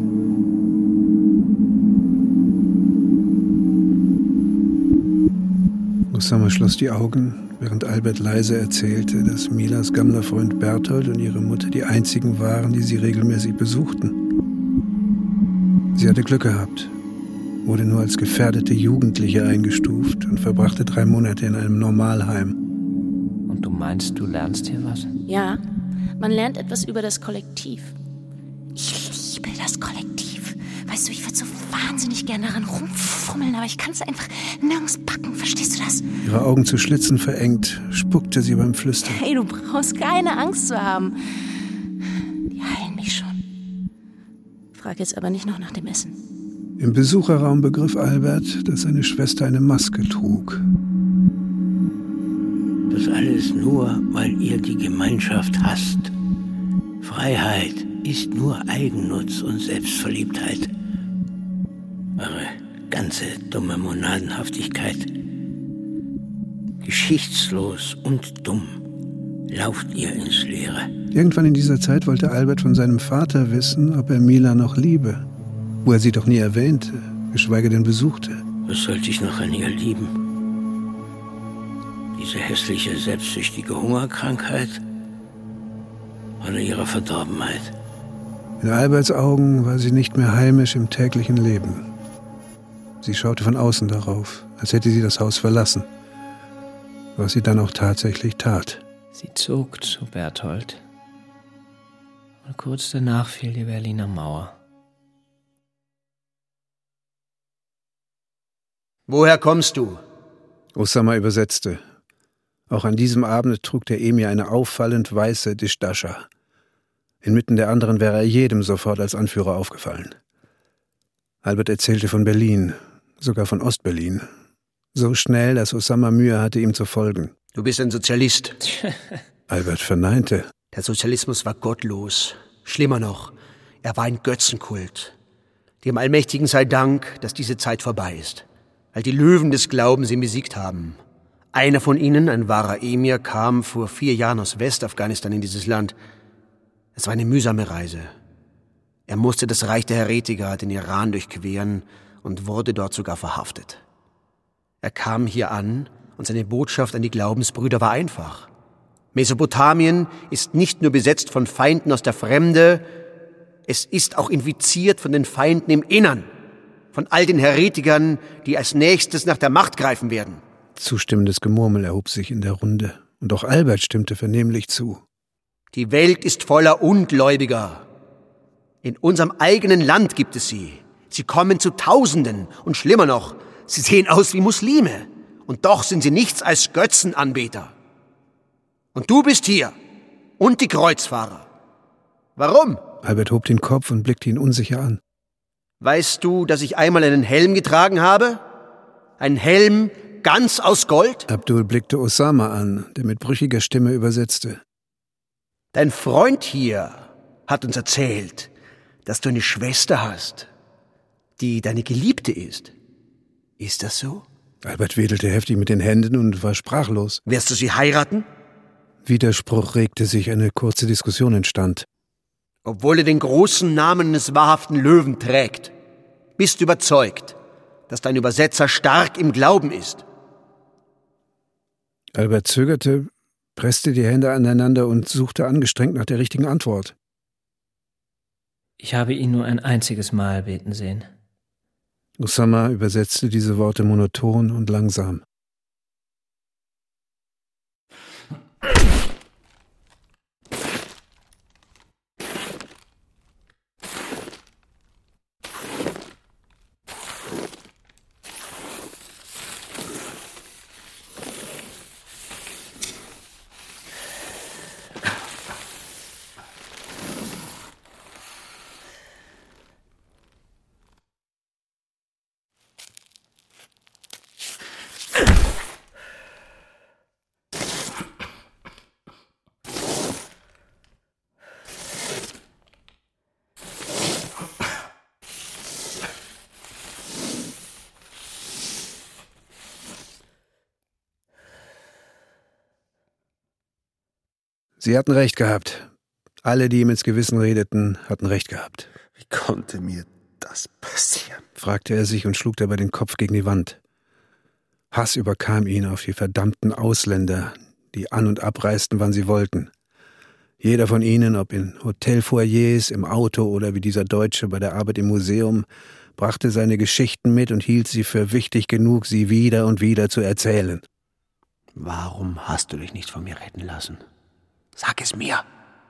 Osama schloss die Augen, während Albert leise erzählte, dass Milas gamler Freund Berthold und ihre Mutter die einzigen waren, die sie regelmäßig besuchten. Sie hatte Glück gehabt, wurde nur als gefährdete Jugendliche eingestuft und verbrachte drei Monate in einem Normalheim. Und du meinst, du lernst hier was? Ja, man lernt etwas über das Kollektiv. Ich liebe das Kollektiv. Weißt du, ich würde so wahnsinnig gerne daran rumfummeln, aber ich kann es einfach nirgends packen. Verstehst du das? Ihre Augen zu Schlitzen verengt, spuckte sie beim Flüstern. Hey, du brauchst keine Angst zu haben. Die heilen mich schon. Frag jetzt aber nicht noch nach dem Essen. Im Besucherraum begriff Albert, dass seine Schwester eine Maske trug. Das alles nur, weil ihr die Gemeinschaft hasst. Freiheit ist nur Eigennutz und Selbstverliebtheit. Eure ganze dumme Monadenhaftigkeit. Geschichtslos und dumm lauft ihr ins Leere. Irgendwann in dieser Zeit wollte Albert von seinem Vater wissen, ob er Mila noch liebe, wo er sie doch nie erwähnte, geschweige denn besuchte. Was sollte ich noch an ihr lieben? Diese hässliche, selbstsüchtige Hungerkrankheit oder ihre Verdorbenheit? In Alberts Augen war sie nicht mehr heimisch im täglichen Leben. Sie schaute von außen darauf, als hätte sie das Haus verlassen, was sie dann auch tatsächlich tat. Sie zog zu Berthold. Und kurz danach fiel die Berliner Mauer. Woher kommst du? Osama übersetzte. Auch an diesem Abend trug der Emir eine auffallend weiße Dishdascha. Inmitten der anderen wäre er jedem sofort als Anführer aufgefallen. Albert erzählte von Berlin, sogar von Ostberlin. So schnell, dass Osama Mühe hatte, ihm zu folgen. Du bist ein Sozialist. Albert verneinte. Der Sozialismus war gottlos. Schlimmer noch, er war ein Götzenkult. Dem Allmächtigen sei Dank, dass diese Zeit vorbei ist, weil die Löwen des Glaubens ihn besiegt haben. Einer von ihnen, ein wahrer Emir, kam vor vier Jahren aus Westafghanistan in dieses Land. Es war eine mühsame Reise. Er musste das Reich der Heretiker, den Iran, durchqueren und wurde dort sogar verhaftet. Er kam hier an und seine Botschaft an die Glaubensbrüder war einfach. Mesopotamien ist nicht nur besetzt von Feinden aus der Fremde, es ist auch infiziert von den Feinden im Innern, von all den Heretikern, die als nächstes nach der Macht greifen werden. Zustimmendes Gemurmel erhob sich in der Runde, und auch Albert stimmte vernehmlich zu. Die Welt ist voller Ungläubiger. In unserem eigenen Land gibt es sie. Sie kommen zu Tausenden und schlimmer noch, sie sehen aus wie Muslime. Und doch sind sie nichts als Götzenanbeter. Und du bist hier und die Kreuzfahrer. Warum? Albert hob den Kopf und blickte ihn unsicher an. Weißt du, dass ich einmal einen Helm getragen habe? Ein Helm ganz aus Gold? Abdul blickte Osama an, der mit brüchiger Stimme übersetzte. Dein Freund hier hat uns erzählt, dass du eine Schwester hast, die deine Geliebte ist. Ist das so? Albert wedelte heftig mit den Händen und war sprachlos. Wirst du sie heiraten? Widerspruch regte sich, eine kurze Diskussion entstand. Obwohl er den großen Namen eines wahrhaften Löwen trägt, bist du überzeugt, dass dein Übersetzer stark im Glauben ist. Albert zögerte, presste die Hände aneinander und suchte angestrengt nach der richtigen Antwort. Ich habe ihn nur ein einziges Mal beten sehen. Osama übersetzte diese Worte monoton und langsam. Sie hatten recht gehabt. Alle, die ihm ins Gewissen redeten, hatten recht gehabt. Wie konnte mir das passieren? Fragte er sich und schlug dabei den Kopf gegen die Wand. Hass überkam ihn auf die verdammten Ausländer, die an- und abreisten, wann sie wollten. Jeder von ihnen, ob in Hotelfoyers, im Auto oder wie dieser Deutsche bei der Arbeit im Museum, brachte seine Geschichten mit und hielt sie für wichtig genug, sie wieder und wieder zu erzählen. Warum hast du dich nicht von mir retten lassen? Sag es mir.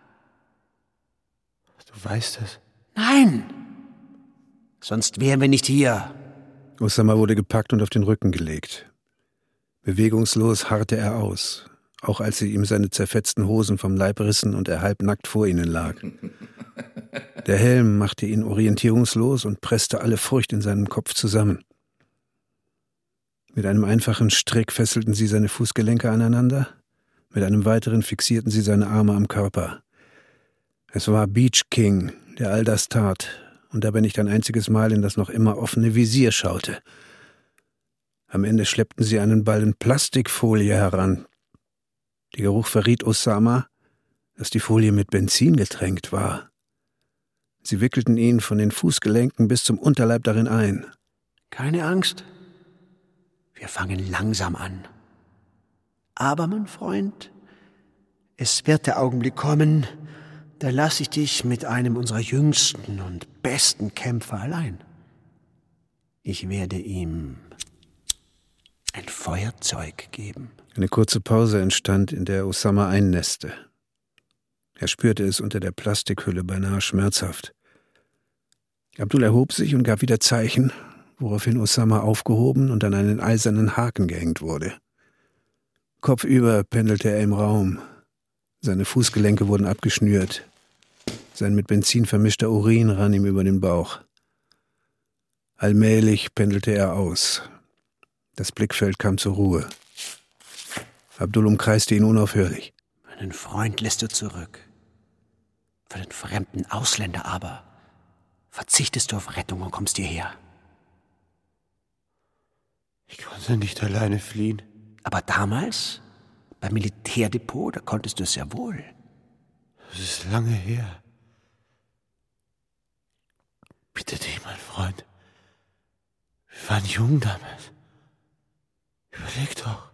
Du weißt es. Nein! Sonst wären wir nicht hier. Osama wurde gepackt und auf den Rücken gelegt. Bewegungslos harrte er aus, auch als sie ihm seine zerfetzten Hosen vom Leib rissen und er halbnackt vor ihnen lag. Der Helm machte ihn orientierungslos und presste alle Furcht in seinem Kopf zusammen. Mit einem einfachen Strick fesselten sie seine Fußgelenke aneinander, mit einem weiteren fixierten sie seine Arme am Körper. Es war Beach King, der all das tat und dabei nicht ein einziges Mal in das noch immer offene Visier schaute. Am Ende schleppten sie einen Ball in Plastikfolie heran. Der Geruch verriet Osama, dass die Folie mit Benzin getränkt war. Sie wickelten ihn von den Fußgelenken bis zum Unterleib darin ein. Keine Angst. Wir fangen langsam an. Aber, mein Freund, es wird der Augenblick kommen, da lasse ich dich mit einem unserer jüngsten und besten Kämpfer allein. Ich werde ihm ein Feuerzeug geben. Eine kurze Pause entstand, in der Osama einnässte. Er spürte es unter der Plastikhülle beinahe schmerzhaft. Abdul erhob sich und gab wieder Zeichen, woraufhin Osama aufgehoben und an einen eisernen Haken gehängt wurde. Kopfüber pendelte er im Raum. Seine Fußgelenke wurden abgeschnürt. Sein mit Benzin vermischter Urin rann ihm über den Bauch. Allmählich pendelte er aus. Das Blickfeld kam zur Ruhe. Abdul umkreiste ihn unaufhörlich. Meinen Freund lässt du zurück. Für den fremden Ausländer aber verzichtest du auf Rettung und kommst hierher. Ich konnte nicht alleine fliehen. Aber damals, beim Militärdepot, da konntest du es ja wohl. Das ist lange her. Bitte dich, mein Freund. Wir waren jung damals. Überleg doch.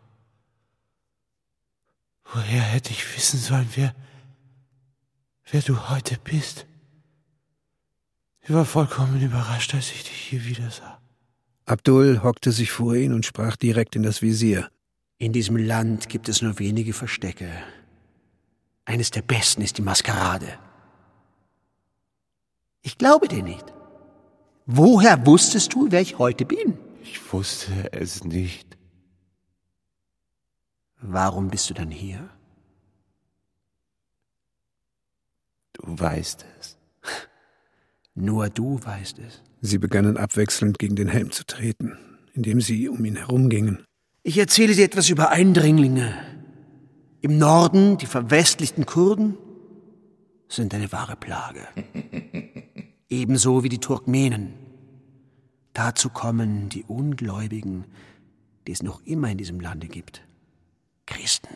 Woher hätte ich wissen sollen, wer, wer du heute bist? Ich war vollkommen überrascht, als ich dich hier wieder sah. Abdul hockte sich vor ihn und sprach direkt in das Visier. In diesem Land gibt es nur wenige Verstecke. Eines der besten ist die Maskerade. Ich glaube dir nicht. Woher wusstest du, wer ich heute bin? Ich wusste es nicht. Warum bist du dann hier? Du weißt es. Nur du weißt es. Sie begannen abwechselnd gegen den Helm zu treten, indem sie um ihn herumgingen. Ich erzähle dir etwas über Eindringlinge. Im Norden, die verwestlichten Kurden, sind eine wahre Plage. Ebenso wie die Turkmenen. Dazu kommen die Ungläubigen, die es noch immer in diesem Lande gibt. Christen.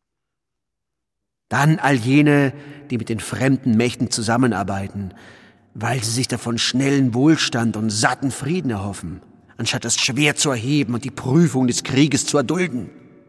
Dann all jene, die mit den fremden Mächten zusammenarbeiten, Weil sie sich davon schnellen Wohlstand und satten Frieden erhoffen, anstatt das Schwert zu erheben und die Prüfung des Krieges zu erdulden.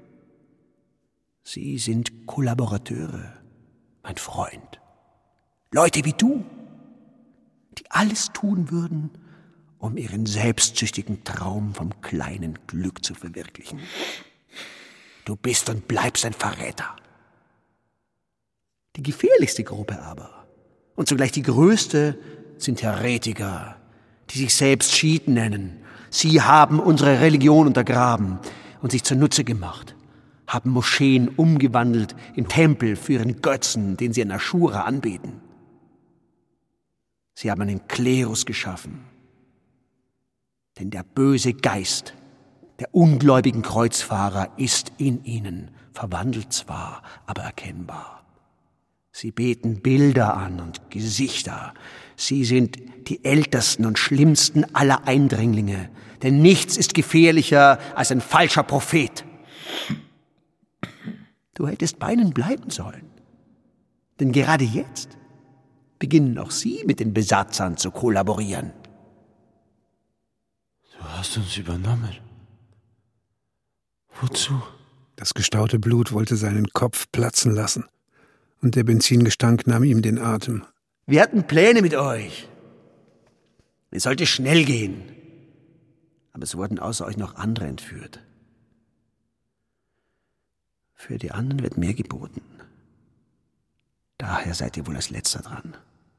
Sie sind Kollaborateure, mein Freund. Leute wie du, die alles tun würden, um ihren selbstsüchtigen Traum vom kleinen Glück zu verwirklichen. Du bist und bleibst ein Verräter. Die gefährlichste Gruppe aber, und zugleich die größte, sind Heretiker, die sich selbst Schiiten nennen. Sie haben unsere Religion untergraben und sich zunutze gemacht, haben Moscheen umgewandelt in Tempel für ihren Götzen, den sie an Aschura anbeten. Sie haben einen Klerus geschaffen, denn der böse Geist der ungläubigen Kreuzfahrer ist in ihnen, verwandelt zwar, aber erkennbar. Sie beten Bilder an und Gesichter. Sie sind die ältesten und schlimmsten aller Eindringlinge, denn nichts ist gefährlicher als ein falscher Prophet. Du hättest bei ihnen bleiben sollen, denn gerade jetzt beginnen auch sie mit den Besatzern zu kollaborieren. Du hast uns übernommen. Wozu? Das gestaute Blut wollte seinen Kopf platzen lassen, und der Benzingestank nahm ihm den Atem. Wir hatten Pläne mit euch. Es sollte schnell gehen. Aber es wurden außer euch noch andere entführt. Für die anderen wird mehr geboten. Daher seid ihr wohl als Letzter dran.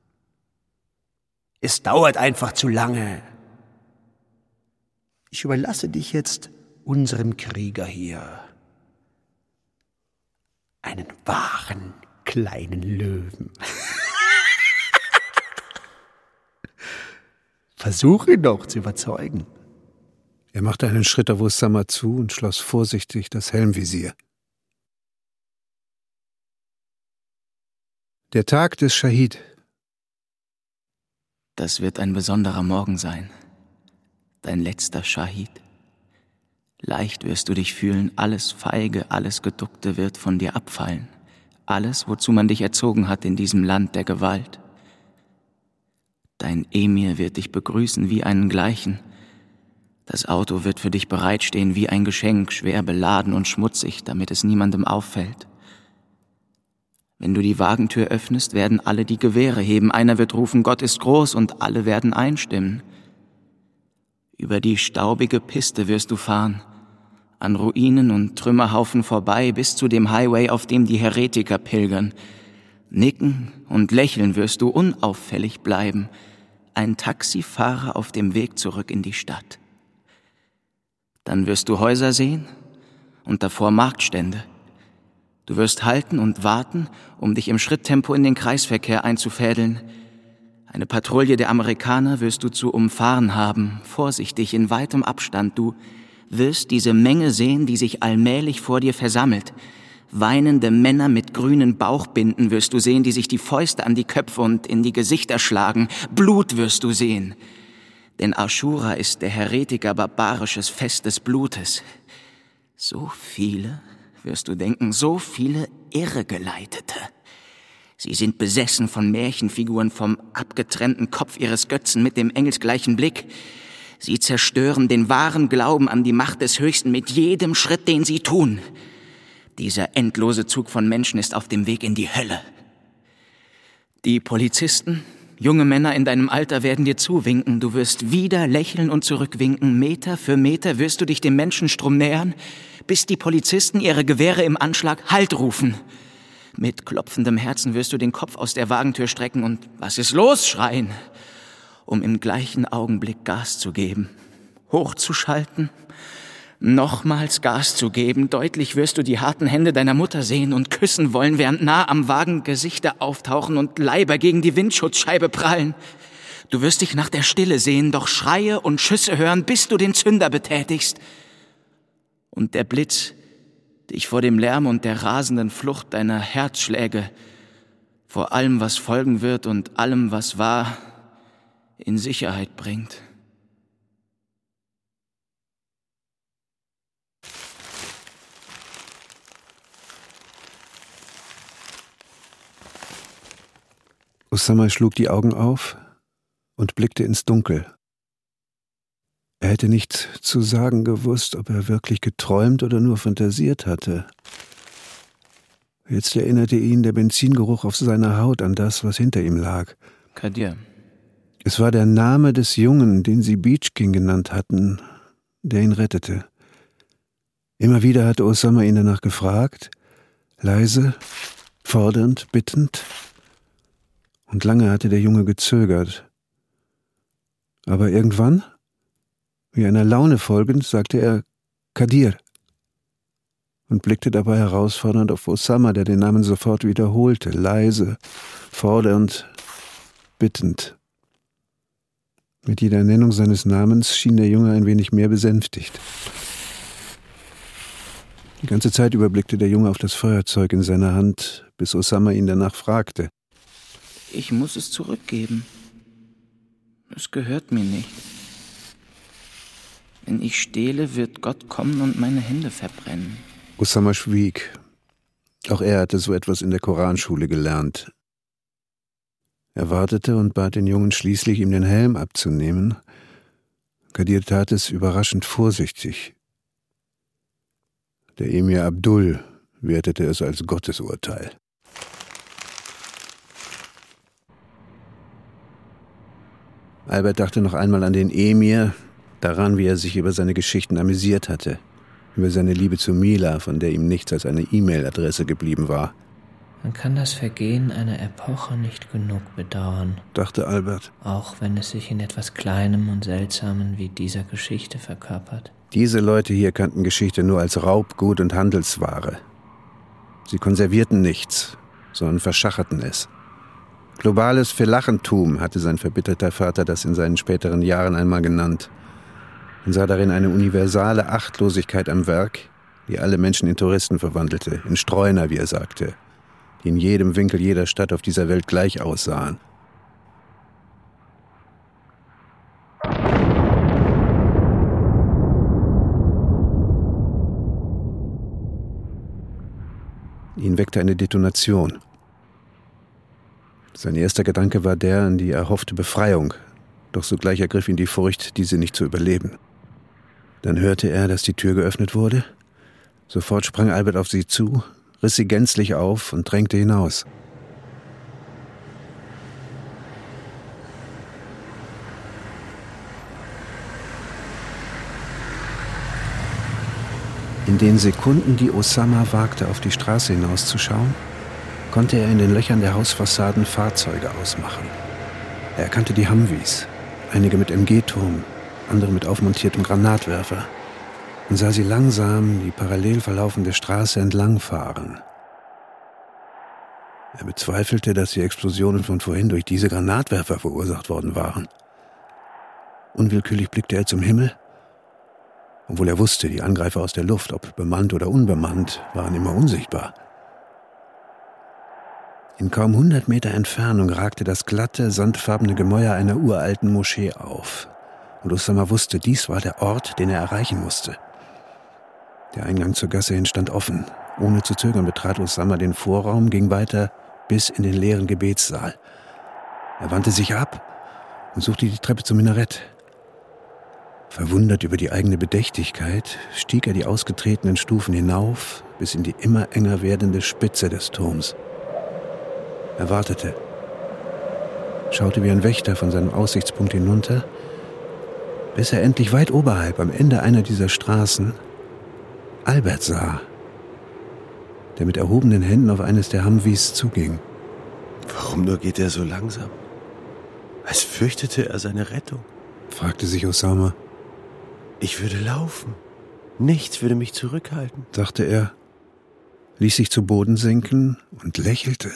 Es dauert einfach zu lange. Ich überlasse dich jetzt unserem Krieger hier. Einen wahren kleinen Löwen. Versuche ihn doch zu überzeugen. Er machte einen Schritt auf Osama zu und schloss vorsichtig das Helmvisier. Der Tag des Schahid. Das wird ein besonderer Morgen sein. Dein letzter Schahid. Leicht wirst du dich fühlen, alles Feige, alles Geduckte wird von dir abfallen. Alles, wozu man dich erzogen hat in diesem Land der Gewalt. Dein Emir wird dich begrüßen wie einen Gleichen. Das Auto wird für dich bereitstehen wie ein Geschenk, schwer beladen und schmutzig, damit es niemandem auffällt. Wenn du die Wagentür öffnest, werden alle die Gewehre heben. Einer wird rufen, Gott ist groß, und alle werden einstimmen. Über die staubige Piste wirst du fahren, an Ruinen und Trümmerhaufen vorbei, bis zu dem Highway, auf dem die Heretiker pilgern. Nicken und lächeln wirst du, unauffällig bleiben, ein Taxifahrer auf dem Weg zurück in die Stadt. Dann wirst du Häuser sehen und davor Marktstände. Du wirst halten und warten, um dich im Schritttempo in den Kreisverkehr einzufädeln. Eine Patrouille der Amerikaner wirst du zu umfahren haben, vorsichtig, in weitem Abstand. Du wirst diese Menge sehen, die sich allmählich vor dir versammelt. Weinende Männer mit grünen Bauchbinden wirst du sehen, die sich die Fäuste an die Köpfe und in die Gesichter schlagen. Blut wirst du sehen. Denn Aschura ist der Heretiker barbarisches Fest des Blutes. So viele, wirst du denken, so viele Irregeleitete. Sie sind besessen von Märchenfiguren vom abgetrennten Kopf ihres Götzen mit dem engelsgleichen Blick. Sie zerstören den wahren Glauben an die Macht des Höchsten mit jedem Schritt, den sie tun. Dieser endlose Zug von Menschen ist auf dem Weg in die Hölle. Die Polizisten, junge Männer in deinem Alter, werden dir zuwinken. Du wirst wieder lächeln und zurückwinken. Meter für Meter wirst du dich dem Menschenstrom nähern, bis die Polizisten ihre Gewehre im Anschlag Halt rufen. Mit klopfendem Herzen wirst du den Kopf aus der Wagentür strecken und »Was ist los?« schreien, um im gleichen Augenblick Gas zu geben, hochzuschalten, nochmals Gas zu geben. Deutlich wirst du die harten Hände deiner Mutter sehen und küssen wollen, während nah am Wagen Gesichter auftauchen und Leiber gegen die Windschutzscheibe prallen. Du wirst dich nach der Stille sehen, doch Schreie und Schüsse hören, bis du den Zünder betätigst. Und der Blitz dich vor dem Lärm und der rasenden Flucht deiner Herzschläge, vor allem, was folgen wird und allem, was war, in Sicherheit bringt. Osama schlug die Augen auf, und blickte ins Dunkel. Er hätte nicht zu sagen gewusst, ob er wirklich geträumt oder nur fantasiert hatte. Jetzt erinnerte ihn der Benzingeruch auf seiner Haut an das, was hinter ihm lag. Kadir. Es war der Name des Jungen, den sie Beach King genannt hatten, der ihn rettete. Immer wieder hatte Osama ihn danach gefragt, leise, fordernd, bittend. Und lange hatte der Junge gezögert. Aber irgendwann, wie einer Laune folgend, sagte er Kadir und blickte dabei herausfordernd auf Osama, der den Namen sofort wiederholte, leise, fordernd, bittend. Mit jeder Nennung seines Namens schien der Junge ein wenig mehr besänftigt. Die ganze Zeit über blickte der Junge auf das Feuerzeug in seiner Hand, bis Osama ihn danach fragte. Ich muss es zurückgeben. Es gehört mir nicht. Wenn ich stehle, wird Gott kommen und meine Hände verbrennen. Osama schwieg. Auch er hatte so etwas in der Koranschule gelernt. Er wartete und bat den Jungen schließlich, ihm den Helm abzunehmen. Kadir tat es überraschend vorsichtig. Der Emir Abdul wertete es als Gottesurteil. Albert dachte noch einmal an den Emir, daran, wie er sich über seine Geschichten amüsiert hatte, über seine Liebe zu Mila, von der ihm nichts als eine E-Mail-Adresse geblieben war. Man kann das Vergehen einer Epoche nicht genug bedauern, dachte Albert. Auch wenn es sich in etwas Kleinem und Seltsamen wie dieser Geschichte verkörpert. Diese Leute hier kannten Geschichte nur als Raubgut und Handelsware. Sie konservierten nichts, sondern verschacherten es. Globales Verlachentum hatte sein verbitterter Vater das in seinen späteren Jahren einmal genannt und sah darin eine universale Achtlosigkeit am Werk, die alle Menschen in Touristen verwandelte, in Streuner, wie er sagte, die in jedem Winkel jeder Stadt auf dieser Welt gleich aussahen. Ihn weckte eine Detonation. Sein erster Gedanke war der an die erhoffte Befreiung, doch sogleich ergriff ihn die Furcht, diese nicht zu überleben. Dann hörte er, dass die Tür geöffnet wurde. Sofort sprang Albert auf sie zu, riss sie gänzlich auf und drängte hinaus. In den Sekunden, die Osama wagte, auf die Straße hinauszuschauen, konnte er in den Löchern der Hausfassaden Fahrzeuge ausmachen. Er erkannte die Humvees, einige mit M G-Turm, andere mit aufmontiertem Granatwerfer, und sah sie langsam die parallel verlaufende Straße entlangfahren. Er bezweifelte, dass die Explosionen von vorhin durch diese Granatwerfer verursacht worden waren. Unwillkürlich blickte er zum Himmel, obwohl er wusste, die Angreifer aus der Luft, ob bemannt oder unbemannt, waren immer unsichtbar. In kaum hundert Meter Entfernung ragte das glatte, sandfarbene Gemäuer einer uralten Moschee auf. Und Osama wusste, dies war der Ort, den er erreichen musste. Der Eingang zur Gasse hin stand offen. Ohne zu zögern betrat Osama den Vorraum, ging weiter bis in den leeren Gebetssaal. Er wandte sich ab und suchte die Treppe zum Minarett. Verwundert über die eigene Bedächtigkeit stieg er die ausgetretenen Stufen hinauf bis in die immer enger werdende Spitze des Turms. Er wartete, schaute wie ein Wächter von seinem Aussichtspunkt hinunter, bis er endlich weit oberhalb, am Ende einer dieser Straßen, Albert sah, der mit erhobenen Händen auf eines der Humvees zuging. Warum nur geht er so langsam? Als fürchtete er seine Rettung, fragte sich Osama. Ich würde laufen. Nichts würde mich zurückhalten, dachte er, ließ sich zu Boden sinken und lächelte.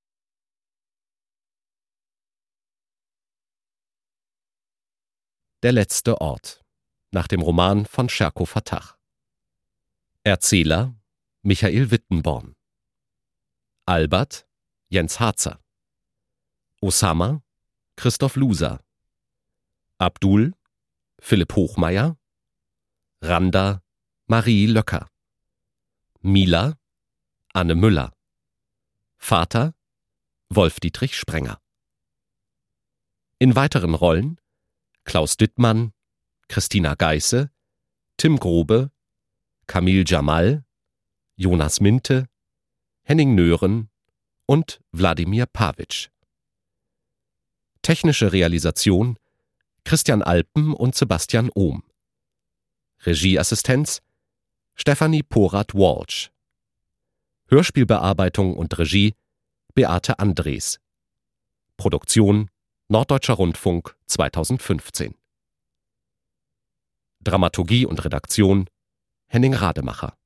Der letzte Ort, nach dem Roman von Sherko Fatah. Erzähler Michael Wittenborn. Albert Jens Harzer. Osama Christoph Luser. Abdul Philipp Hochmeier. Randa Marie Löcker. Mila Anne Müller. Vater Wolf-Dietrich Sprenger. In weiteren Rollen Klaus Dittmann, Christina Geiße, Tim Grobe, Camille Jamal, Jonas Minte, Henning Nören und Wladimir Pavic. Technische Realisation Christian Alpen und Sebastian Ohm. Regieassistenz Stephanie Porath-Walsh. Hörspielbearbeitung und Regie Beate Andres. Produktion Norddeutscher Rundfunk zweitausendfünfzehn. Dramaturgie und Redaktion Henning Rademacher.